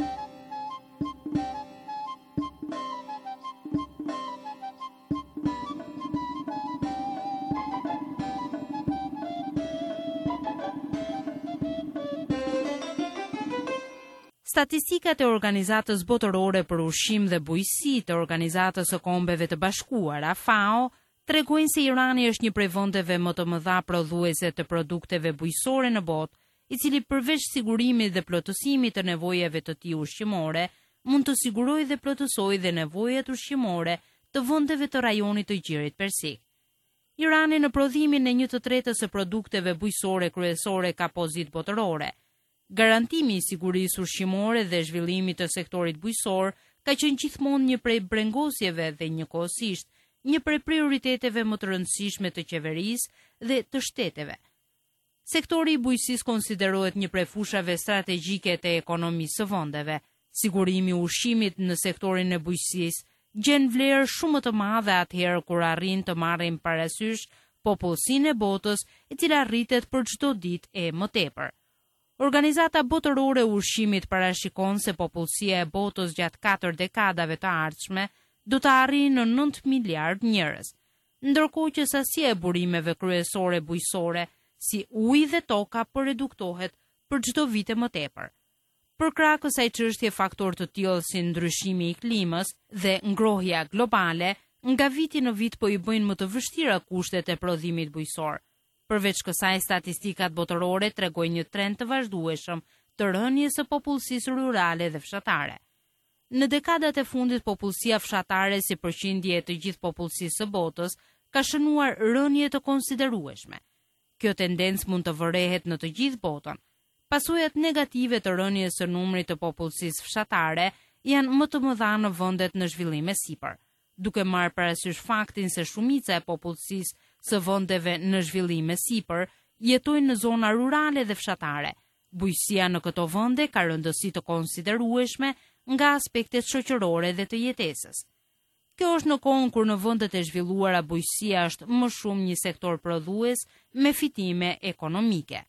Statistikat e Organizatës Botërore për Ushqim dhe Bujqësi të Organizatës së Kombeve të Bashkuara (FAO) tregojnë se Irani është një prej vendeve më të mëdha prodhuese të produkteve bujqësore në botë, i cili përveç sigurimit dhe plotësimit të nevojave të tij ushqimore, mund të sigurojë dhe plotësojë dhe nevojat ushqimore të vendeve të rajonit të Gjirit Persik. Irani në prodhimin e një të tretës së produkteve bujqësore kryesore ka pozitë botërore. Garantimi i sigurisë ushqimore dhe zhvillimit të sektorit bujqësor ka qenë gjithmonë një prej brengosjeve dhe njëkohësisht një prej prioriteteve më të rëndësishme të qeverisë dhe të shteteve. Sektori i bujqësisë konsiderohet një prej fushave strategjike të ekonomisë së vendeve. Sigurimi i ushqimit në sektorin e bujqësisë gjen vlerë shumë të madhe atëherë kur arrin të marrin parasysh popullsinë e botës, e cila rritet për çdo ditë e më tepër. Organizata Botërore e Ushqimit parashikon se popullsia e botës gjatë katër dekadave të ardhshme do të arrijë në nëntë miliard njerëz, ndërkohë që sasia e burimeve kryesore bujqësore si uji dhe toka përreduktohet për çdo vit e më tepër. Për krah kësaj çështje, faktorë të tillë si ndryshimi i klimës dhe ngrohja globale nga viti në vit po i bëjnë më të vështira kushtet e prodhimit bujqësor. Përveç kësaj, statistikat botërore tregojnë një trend të vazhdueshëm të rënies së popullsisë rurale dhe fshatare. Në dekadat e fundit, popullsia fshatare si përqindje e të gjithë popullsisë së botës ka shënuar rënje të konsiderueshme. Kjo tendencë mund të vërehet në të gjithë botën. Pasojat negative të rënies së numrit të popullsisë fshatare janë më të mëdha në vendet në zhvillim e sipër, duke marrë parasysh faktin se shumica e popullsisë së vendeve në zhvillim e sipër jetojnë në zona rurale dhe fshatare. Bujqësia në këto vende ka rëndësi të konsiderueshme nga aspektet shoqërore dhe të jetesës. Kjo është në kohën kur në vendet e zhvilluara bujqësia është më shumë një sektor prodhues me fitime ekonomike.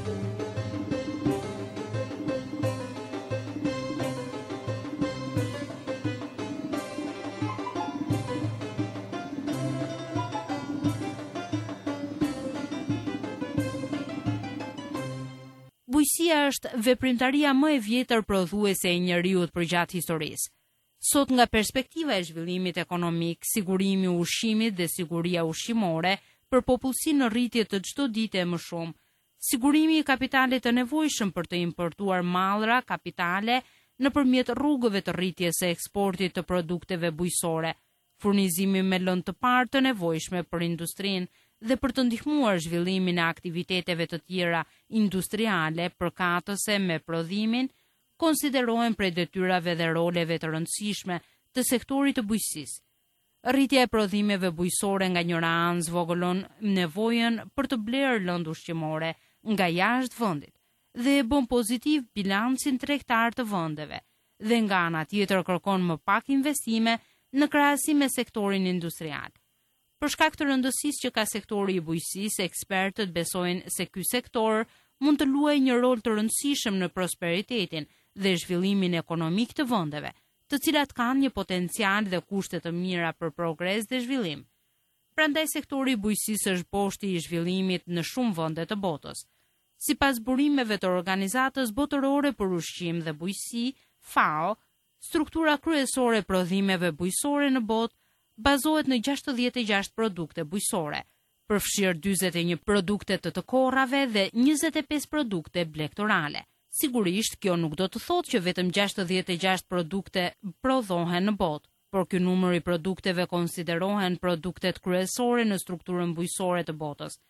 Bujqësia është veprimtaria më e vjetër prodhuese e njeriut përgjatë historisë. Sot, nga perspektiva e zhvillimit ekonomik, sigurimi i ushqimit dhe siguria ushqimore për popullsinë në rritje të çdo dite e më shumë, sigurimi i kapitalit të nevojshëm për të importuar mallra, kapitale nëpërmjet rrugëve të rritjes së eksportit të produkteve bujqësore, furnizimi me lëndë të parë të nevojshme për industrinë dhe për të ndihmuar zhvillimin e aktiviteteve të tjera industriale përkatëse me prodhimin, konsiderohen prej detyrave dhe roleve të rëndësishme të sektorit të bujqësisë. Rritja e prodhimeve bujqësore nga njëra anë zvogëlon nevojën për të blerë lëndë ushqimore nga jashtë vendit dhe e bën pozitiv bilancin tregtar të vendeve, dhe nga ana tjetër kërkon më pak investime në krahasim me sektorin industrial. Për shkak të rëndësisë që ka sektori i bujqësisë, ekspertët besojnë se ky sektor mund të luajë një rol të rëndësishëm në prosperitetin dhe zhvillimin ekonomik të vendeve, të cilat kanë një potencial dhe kushte të mira për progres dhe zhvillim. Prandaj sektori i bujqësisë është poshti i zhvillimit në shumë vende të botës. Sipas burimeve të Organizatës Botërore për Ushqim dhe Bujqësi, FAO, struktura kryesore e prodhimeve bujqësore në botë bazohet në gjashtëdhjetë e gjashtë produkte bujqësore, përfshirë dyzet e një produkte të të korrave dhe njëzet e pesë produkte blektorale. Sigurisht, kjo nuk do të thotë që vetëm gjashtëdhjetë e gjashtë produkte prodhohen në botë, por ky numër i produkteve konsiderohen produktet kryesore në strukturën bujqësore të botës.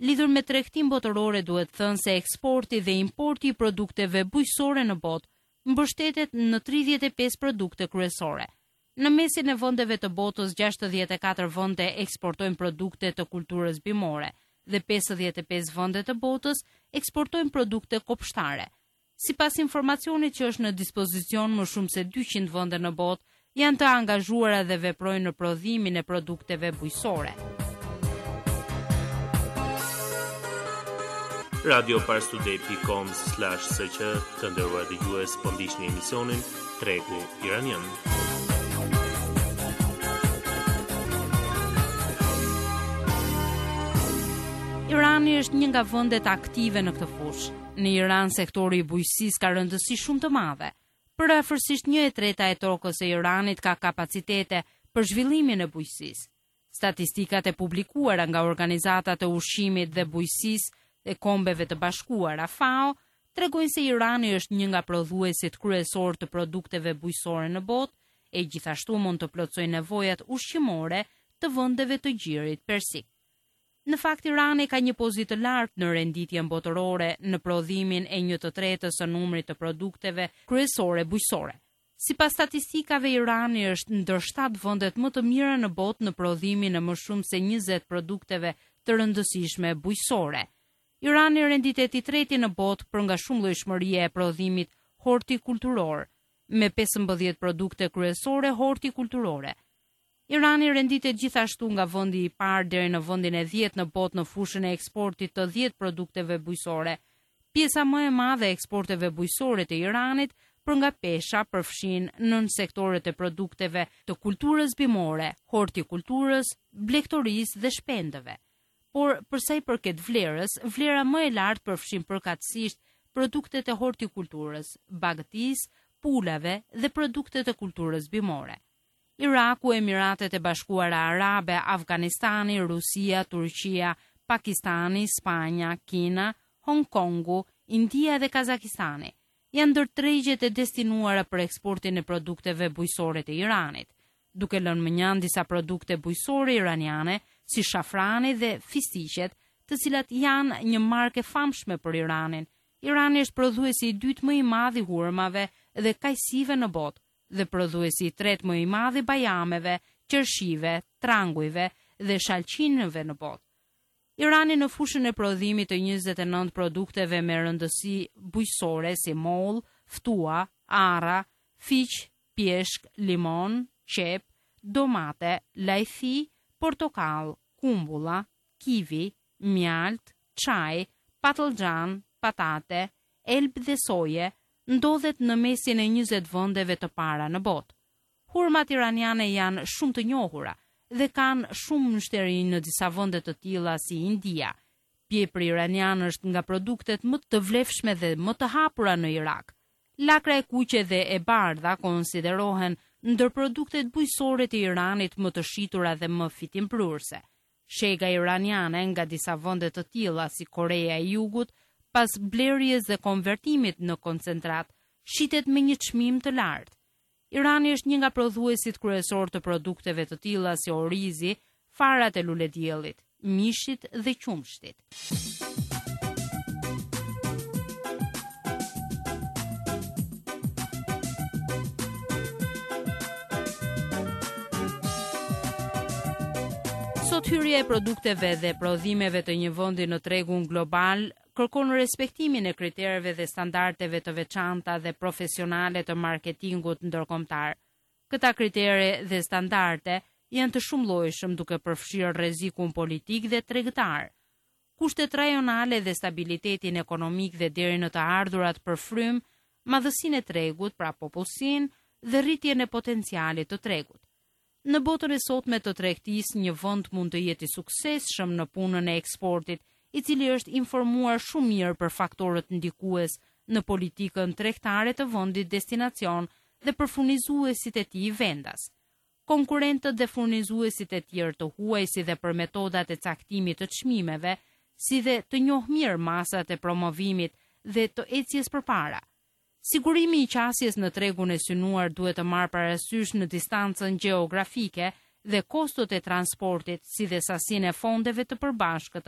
Lidhur me tregtin botërore duhet thënë se eksporti dhe importi i produkteve bujqësore në botë mbështetet në tridhjetë e pesë produkte kryesore. Në mesin e vendeve të botës, gjashtëdhjetë e katër vende eksportojnë produkte të kulturës bimore dhe pesëdhjetë e pesë vende të botës eksportojnë produkte kopshtare. Sipas informacionit që është në dispozicion, më shumë se dyqind vende në botë janë të angazhuara dhe veprojnë në prodhimin e produkteve bujqësore. radio parstuday dot com slash sq të nderuar dëgjues, po ndiqni emisionin Tregu Iranian. Irani është një nga vendet aktive në këtë fushë. Në Iran sektori i bujqësisë ka rëndësi shumë të madhe. Për afërsisht një e treta e tokës e Iranit ka kapacitete për zhvillimin e bujqësisë. Statistikat e publikuara nga organizatat e ushqimit dhe bujqësisë e kombeve të bashkuara F A O tregojnë se Irani është një nga prodhuesit kryesor të produkteve bujqësore në botë e gjithashtu mund të plotësojë nevojat ushqimore të vendeve të gjirit persik. Në fakt, Irani ka një pozitë të lartë në renditjen botërore në prodhimin e një të tretës së numrit të produkteve kryesore bujqësore. Sipas statistikave, Irani është ndër shtatë vendet më të mira në botë në prodhimin e më shumë se njëzet produkteve të rëndësishme bujqësore. Irani renditet i treti në botë për nga shumëllojshmëria e prodhimit hortikulturor, me pesëmbëdhjetë produkte kryesore hortikulturore. Irani renditet gjithashtu nga vendi i parë deri në vendin e dhjetë në botë në fushën e eksportit të dhjetë produkteve bujqësore. Pjesa më e madhe e eksporteve bujqësore të Iranit për nga pesha përfshin nën sektorët e produkteve të kulturës bimore, hortikulturës, blegtorisë dhe shpendëve. Por përsa i përket vlerës, vlera më e lartë përfshin përkatësisht produktet e hortikulturës, bagëtisë, pulave dhe produktet e kulturës bimore. Iraku, Emiratet e Bashkuara Arabe, Afganistani, Rusia, Turqia, Pakistani, Spanja, Kina, Hong Kongu, India dhe Kazakistani janë ndër tregjet e destinuara për eksportin e produkteve bujqësore të Iranit, duke lënë mënjan disa produkte bujqësore iraniane si shafrani dhe fistiqet, të cilat janë një marke famshme për Iranin. Irani është prodhuesi i dytë më i madh i hurmave dhe kajsive në botë dhe prodhuesi i tretë më i madh i bajameve, qershive, trangujve dhe shalqinëve në botë. Irani në fushën e prodhimit të njëzet e nëntë produkteve me rëndësi bujqësore si moll, ftua, arra, fiq, pjeshk, limon, qep, domate, lajthi, portokall, kumbulla, kivi, mjalt, çaj, patlıcan, patate, elb dhe soje ndodhet në mesin e njëzet vendeve të para në botë. Hurmat iraniane janë shumë të njohura dhe kanë shumë mbështeri në disa vende të tilla si India. Piepri iranian është nga produktet më të vlefshme dhe më të hapura në Irak. Lakra e kuqe dhe e bardha konsiderohen ndër produktet bujqësore të Iranit më të shitura dhe më fitimprurse. Shega iraniane nga disa vende të tilla si Korea e Jugut, pas blerjes dhe konvertimit në koncentrat, shitet me një çmim të lartë. Irani është një nga prodhuesit kryesor të produkteve të tilla si orizi, farat e lulediellit, mishit dhe qumshtit. Sot hyrja e produkteve dhe prodhimeve të një vendi në tregun global kërkon respektimin e kritereve dhe standardeve të veçanta dhe profesionale të marketingut ndërkombëtar. Këta kritere dhe standarde janë të shumëllojshëm duke përfshirë rrezikun politik dhe tregtar, kushtet rajonale dhe stabilitetin ekonomik dhe deri në të ardhurat për frym, madhësinë e tregut, pra popullsinë dhe rritjen e potencialit të tregut. Në botën e sotme të tregtisë, një vend mund të jetë i suksesshëm në punën e eksportit, i cili është informuar shumë mirë për faktorët ndikues në politikën tregtare të vendit destinacion dhe për furnizuesit e tij vendas. Konkurrentët dhe furnizuesit e tjerë të huaj, si dhe për metodat e caktimit të çmimeve, si dhe të njohë mirë masat e promovimit dhe të ecjes përpara. Sigurimi i qasjes në tregun e synuar duhet të marrë parasysh në distancën gjeografike dhe kostot e transportit, si dhe sasinë e fondeve të përbashkëta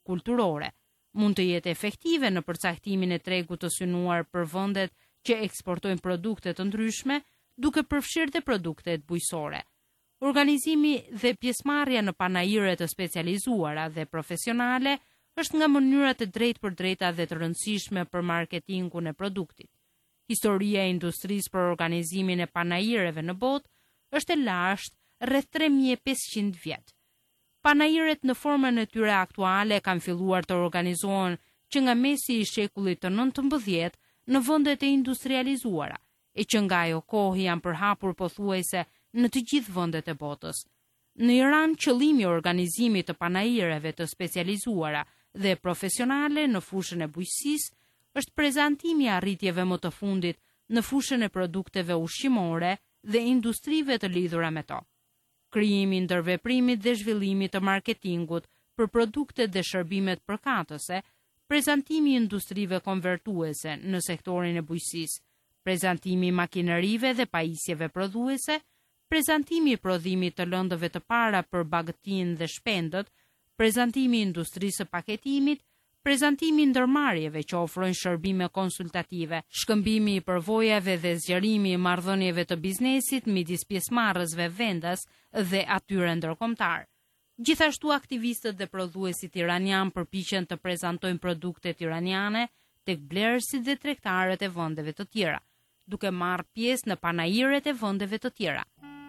kulturore. Mund të jetë efektive në përcaktimin e tregut të synuar për vendet që eksportojnë produkte të ndryshme, duke përfshirë dhe produktet bujqësore. Organizimi dhe pjesëmarrja në panajire të specializuara dhe profesionale është nga mënyrat e drejtë për drejta dhe të rëndësishme për marketingun e produktit. Historia e industrisë për organizimin e panajireve në botë është e lashtë rreth tre mijë e pesëqind vjet. Panajiret në formën e tyre aktuale kanë filluar të organizohen që nga mesi i shekullit të nëntëmbëdhjetë në vendet e industrializuara, e që nga ajo kohë janë përhapur pothuajse në të gjithë vendet e botës. Në Iran, qëllimi i organizimit të panajireve të specializuara dhe profesionale në fushën e bujqësisë është prezantimi i arritjeve më të fundit në fushën e produkteve ushqimore dhe industrive të lidhura me to. Krijimi i ndërveprimit dhe zhvillimi të marketingut për produktet dhe shërbimet përkatëse, prezantimi i industrive konvertuese në sektorin e bujqësisë, prezantimi i makinerive dhe pajisjeve prodhuese, prezantimi i prodhimit të lëndëve të para për bagëtinë dhe shpendët, prezantimi i industrisë së paketimit, prezantimi i ndërmarrjeve që ofrojnë shërbime konsultative, shkëmbimi i përvojave dhe zgjerimi i marrëdhënieve të biznesit midis pjesëmarrësve vendas dhe atyre ndërkombëtar. Gjithashtu aktivistët dhe prodhuesit iranian përpiqen të prezantojnë produktet iraniane tek blerësit dhe tregtarët e vendeve të tjera, duke marrë pjesë në panajiret e vendeve të tjera.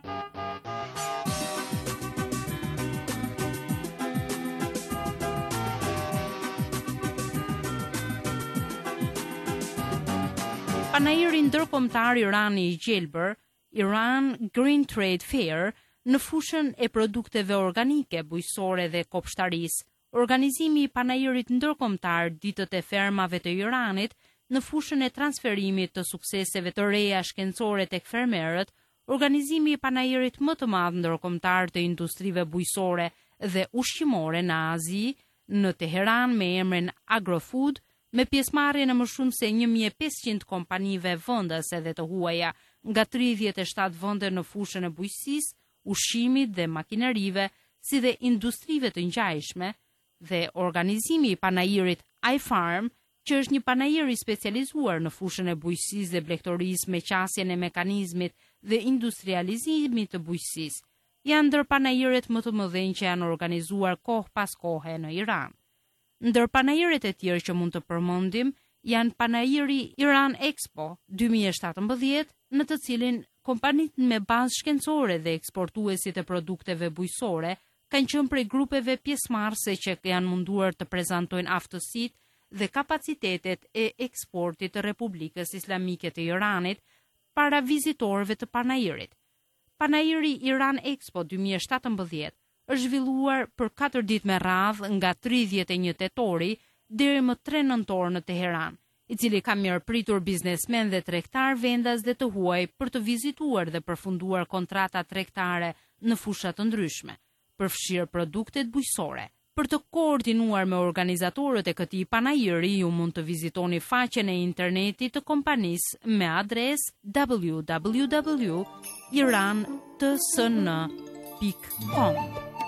Panajiri ndërkombëtar Irani i gjelbër, Iran Green Trade Fair, në fushën e produkteve organike, bujqësore dhe kopshtarisë, organizimi i panajirit ndërkombëtar Ditët e fermave të Iranit, në fushën e transferimit të sukseseve të reja shkencore tek fermerët, organizimi i panajirit më të madh ndërkombëtar të industrive bujqësore dhe ushqimore në Azi, në Teheran me emrin Agrofood, me pjesëmarrjen e më shumë se një mijë e pesëqind kompanive vendase dhe të huaja nga tridhjetë e shtatë vende në fushën e bujqësisë, ushqimit dhe makinerive, si dhe industrive të ngjajshme, dhe organizimi i panajirit iFarm, që është një panajir i specializuar në fushën e bujqësisë dhe blegtorisë me qasjen e mekanizmit dhe industrializimit të bujqësisë, janë ndër panajiret më të mëdhenj që janë organizuar kohë pas kohe në Iran. Ndër panajiret e tjerë që mund të përmendim janë panajiri Iran Expo dy mijë e shtatëmbëdhjetë, në të cilin kompanitë me bazë shkencore dhe eksportuesit e produkteve bujqësore kanë qenë prej grupeve pjesëmarrëse që janë munduar të prezantojnë aftësitë dhe kapacitetet e eksportit të Republikës Islamike të Iranit para vizitorëve të panajirit. Panajiri Iran Expo dy mijë e shtatëmbëdhjetë është zhvilluar për katër ditë me radhë nga tridhjetë e një tetori deri më tre nëntor në Teheran, i cili ka mirëpritur biznesmen dhe tregtar vendas dhe të huaj për të vizituar dhe përfunduar kontrata tregtare në fusha të ndryshme, përfshirë produktet bujqësore. Për të koordinuar me organizatorët e këtij panajiri, ju mund të vizitoni faqen e internetit të kompanisë me adresë w w w punkt iran t s n punkt com.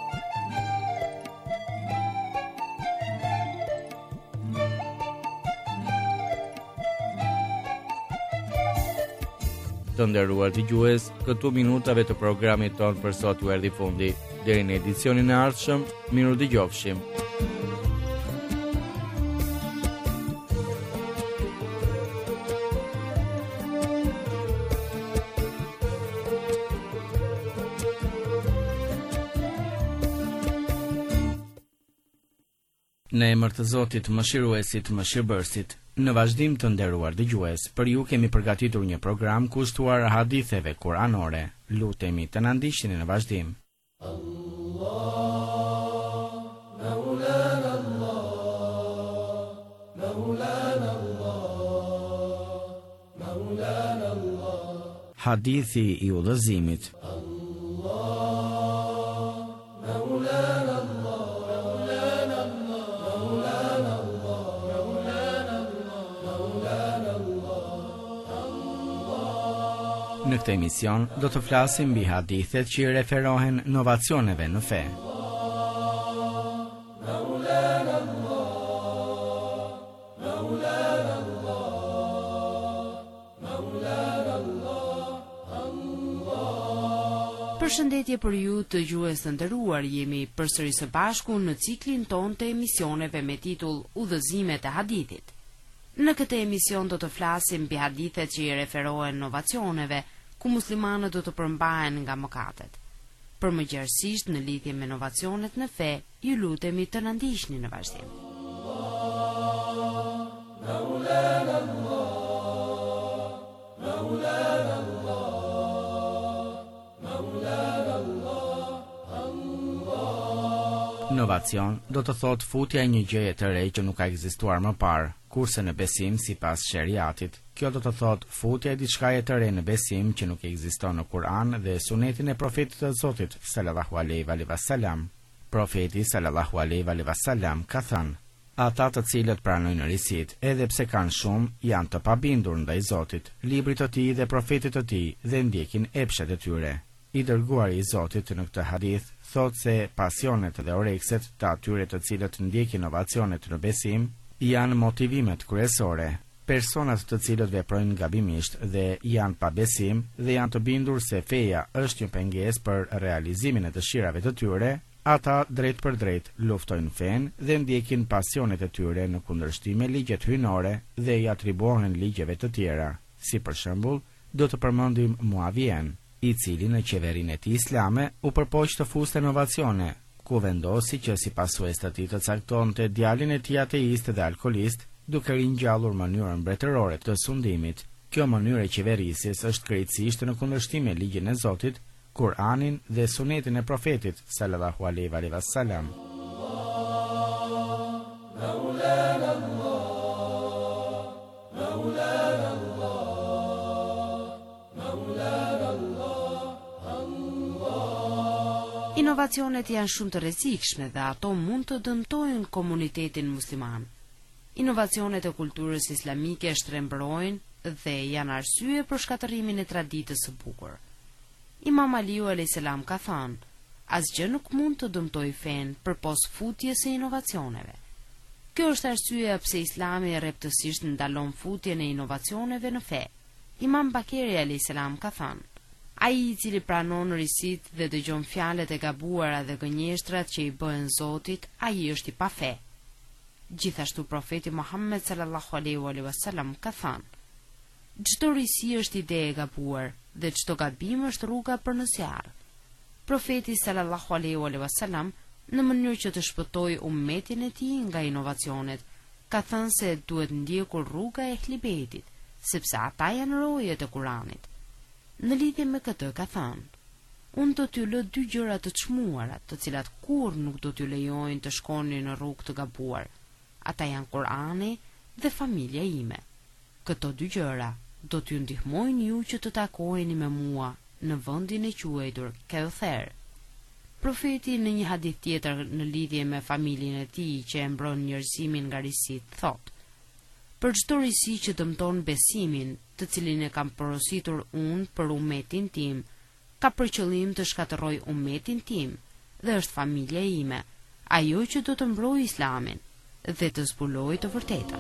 Të nderuar dëgjues, këtu minutave të programit ton për sot ju erdhi fundi. Deri në edicionin e ardhshëm, miru dëgjofshim. Në emër të Zotit, mëshiruesit, mëshirbërësit, në vazhdim të nderuar dëgjues, për ju kemi përgatitur një program kushtuar haditheve kuranore. Lutemi të na ndiqni në vazhdim. Allah, Maulana Allah, Maulana Allah, Maulana Allah. Hadithi i udhëzimit. Allah, Maulana Allah. Në këtë emision do të flasim mbi hadithet që i referohen novacioneve në fe. Allah, Përshëndetje për ju të gjues të nderuar, jemi përsëri së bashku në ciklin ton të emisioneve me titull Udhëzimet e hadithit. Në këtë emision do të flasim mbi hadithet që i referohen inovacioneve, ku muslimanët do të përmbahen nga mëkatet. Për më gjerësisht në lidhje me inovacionet në fe, ju lutemi të na ndiqni në vazhdim. Inovacion do të thot futja e një gjëje të re që nuk ka ekzistuar më parë, kurse në besim sipas sheriatit, kjo do të thot futja e diçkaje të re në besim që nuk ekziston në Kur'an dhe sunetin e profetit të Zotit sallallahu alaihi wasallam. Profeti sallallahu alaihi wasallam ka thënë: ata të cilët pranojnë risit, edhe pse kanë shumë, janë të pabindur ndaj Zotit, librit të tij dhe profetit të tij dhe ndjekin epshet e tyre. I dërguari i Zotit në këtë hadith thot se pasionet dhe orekset të atyre të cilët ndjekin inovacionet në besim janë motivimet kryesore. Personat të cilët veprojnë gabimisht dhe janë pa besim dhe janë të bindur se feja është një pengesë për realizimin e dëshirave të tyre, ata drejt për drejt luftojnë fen dhe ndjekin pasionet e tyre në kundërshtim me ligjet hyjnore dhe i atribuohen ligjeve të tjera. Si për shembull, do të përmendim Muavien, i cili në qeverinë e tij islame u përpoq të fuste inovacione, ku vendosi që si pasues të tij të caktonte djalin e tij ateist dhe alkolist, duke ringjallur mënyrën mbretërore të sundimit. Kjo mënyrë e qeverisjes është krejtësisht në kundërshtim me ligjin e Zotit, Kur'anin dhe sunetin e profetit sallallahu alaihi wasallam. Inovacionet janë shumë të rrezikshme dhe ato mund të dëmtojnë komunitetin musliman. Inovacionet e kulturës islamike shtrembrojnë dhe janë arsye për shkatërimin e traditës së bukur. Imam Aliu alayhis salam ka thënë: asgjë nuk mund të dëmtojë fen përpos futjes së inovacioneve. Kjo është arsyeja pse Islami rreptësisht ndalon futjen e inovacioneve në fe. Imam Bakeri alayhis salam ka thënë: ai i cili pranon risit dhe dëgjon fjalët e gabuara dhe gënjeshtrat që i bëhen Zotit, ai është i pa fe. Gjithashtu profeti Muhammed sallallahu alaihi wasallam ka thënë: çdo risi është ide e gabuar dhe çdo gabim është rruga për në zjarr. Profeti sallallahu alaihi wasallam, në mënyrë që të shpëtojë ummetin e tij nga inovacionet, ka thënë se duhet ndjekur rruga e Ehlibetit, sepse ata janë rojet e Kuranit. Në lidhje me këtë ka thënë: unë do t'ju lë dy gjëra të çmuara, të cilat kur nuk do t'ju lejojnë të shkoni në rrugë të gabuar. Ata janë Kurani dhe familja ime. Këto dy gjëra do t'ju ndihmojnë ju që të takoheni me mua në vendin e quajtur Kauther. Profeti në një hadith tjetër në lidhje me familjen e tij që e mbron njerëzimin nga risit, thotë: për çdo risi që dëmton besimin, të cilin e kam porositur unë për ummetin tim, ka për qëllim të shkatërroj ummetin tim dhe është familja ime, ajo që do të mbrojë Islamin dhe të zbulojë të vërtetën.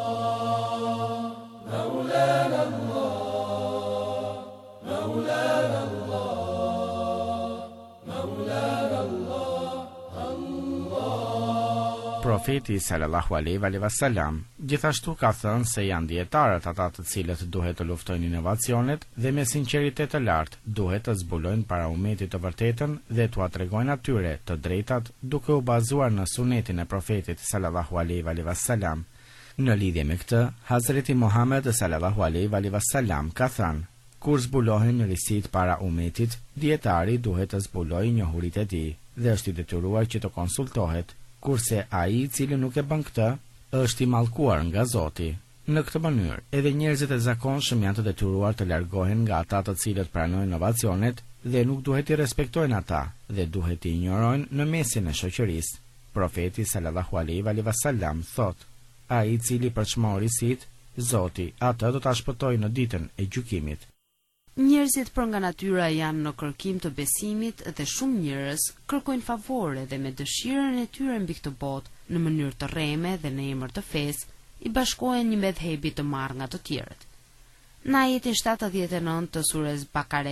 Profeti sallallahu alaihi wasallam gjithashtu ka thënë se janë dietarët ata të cilët duhet të luftojnë inovacionet dhe me sinqeritet të lartë duhet të zbulojnë para ummetit të vërtetën dhe t'u tregojnë atyre të drejtat duke u bazuar në sunetin e profetit sallallahu alaihi wasallam. Në lidhje me këtë, Hazreti Muhammed sallallahu alaihi wasallam ka thënë: kur zbulohen risit para ummetit, dietari duhet të zbulojë njohuritë e tij dhe është i detyruar që të konsultohet, kurse ai i cili nuk e bën këtë, është i mallkuar nga Zoti. Në këtë mënyrë, edhe njerëzit e zakonshëm janë të detyruar të largohen nga ata të cilët pranojnë inovacionet dhe nuk duhet i respektojnë ata dhe duhet i injorojnë në mesin e shoqërisë. Profeti sallallahu alaihi wasallam thotë: ai i cili përçmon risit, Zoti atë do ta shpëtojë në ditën e gjykimit. Njerëzit për nga natyra janë në kërkim të besimit dhe shumë njerëz kërkojnë favore dhe me dëshirën e tyre mbi këtë botë, në mënyrë të rreme dhe në emër të fesë, i bashkohen një medhebi të marrë nga të tjerët. Në ajetin shtatëdhjetë e nëntë të surës Bakare,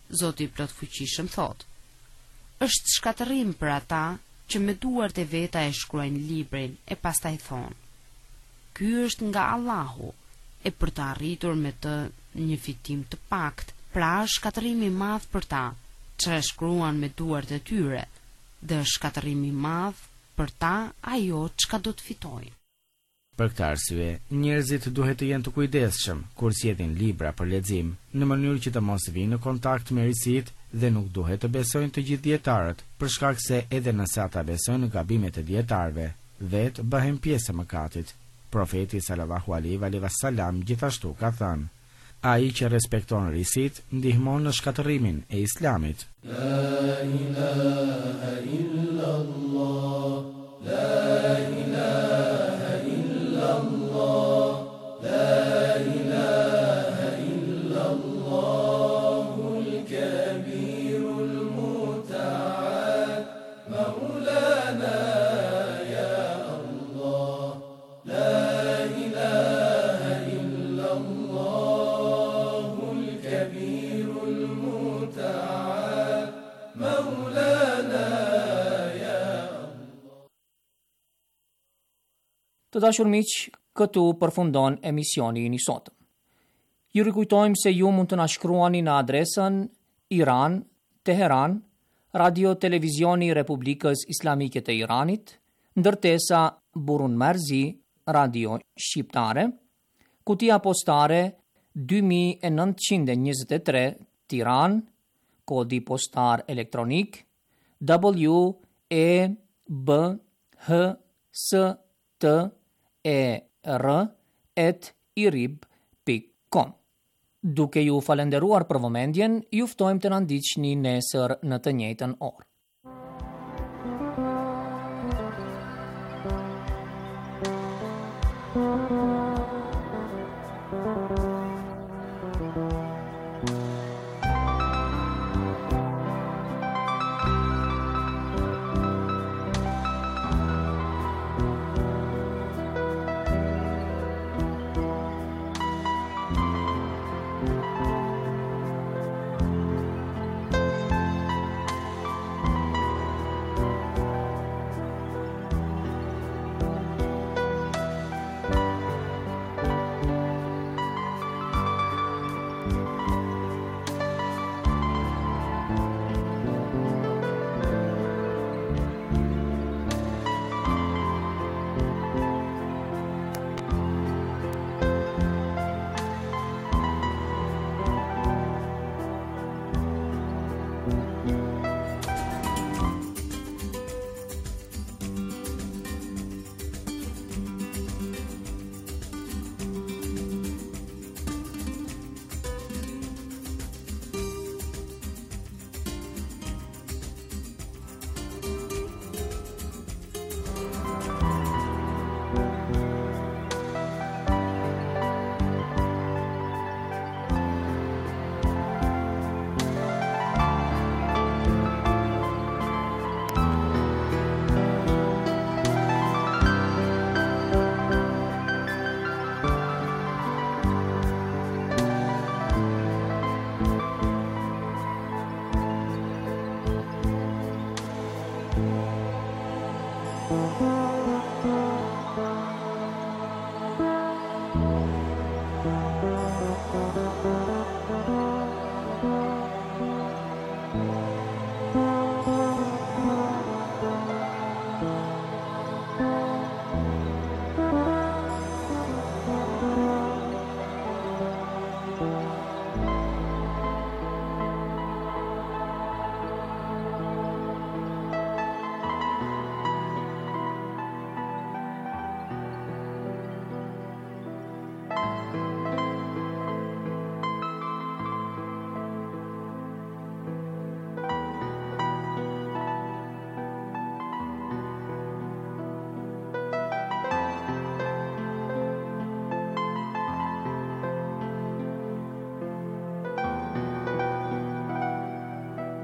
Zoti i plotfuqishëm thot: "Është shkatërrim për ata që me duart e veta e shkruajnë librin e pastaj thonë: Ky është nga Allahu, e për të arritur me të një fitim të pakt, pra është shkatërrim i madh për ta që e shkruan me duart e tyre, dhe është shkatërrim i madh për ta ajo çka do të fitojnë." Për këtë arsye, njerëzit duhet të jenë të kujdesshëm kur sjellin libra për lexim, në mënyrë që të mos vinë në kontakt me risit dhe nuk duhet të besojnë të gjithë dietarët, për shkak se edhe nëse ata besojnë në gabimet e dietarëve, vetë bëhen pjesë e mëkatit. Profeti sallallahu alaihi wasallam gjithashtu ka thënë: "Ai që respekton risit ndihmon në shkatërimin e Islamit." La ilaha illallah, la ilaha illallah, la ilaha illallahul kabirul muta'al, maulana ya Allah, la ilaha illallahul kabirul muta'al, maulana ya Allah. Të dashur miq, këtu përfundon emisioni i sotëm. Ju rikujtojmë se ju mund të na shkruani në adresën Iran, Teheran, Radio Televizioni Republikës Islamike të Iranit, ndërtesa Burun Marzi, Radio Shqiptare, kutia postare dy mijë e nëntëqind e njëzet e tre, Tiranë, kodi postar elektronik W E B H S T E R at irib pikë com. Duke ju falenderuar për vëmendjen, ju ftojmë të na ndiqni nesër në të njëjtën orë.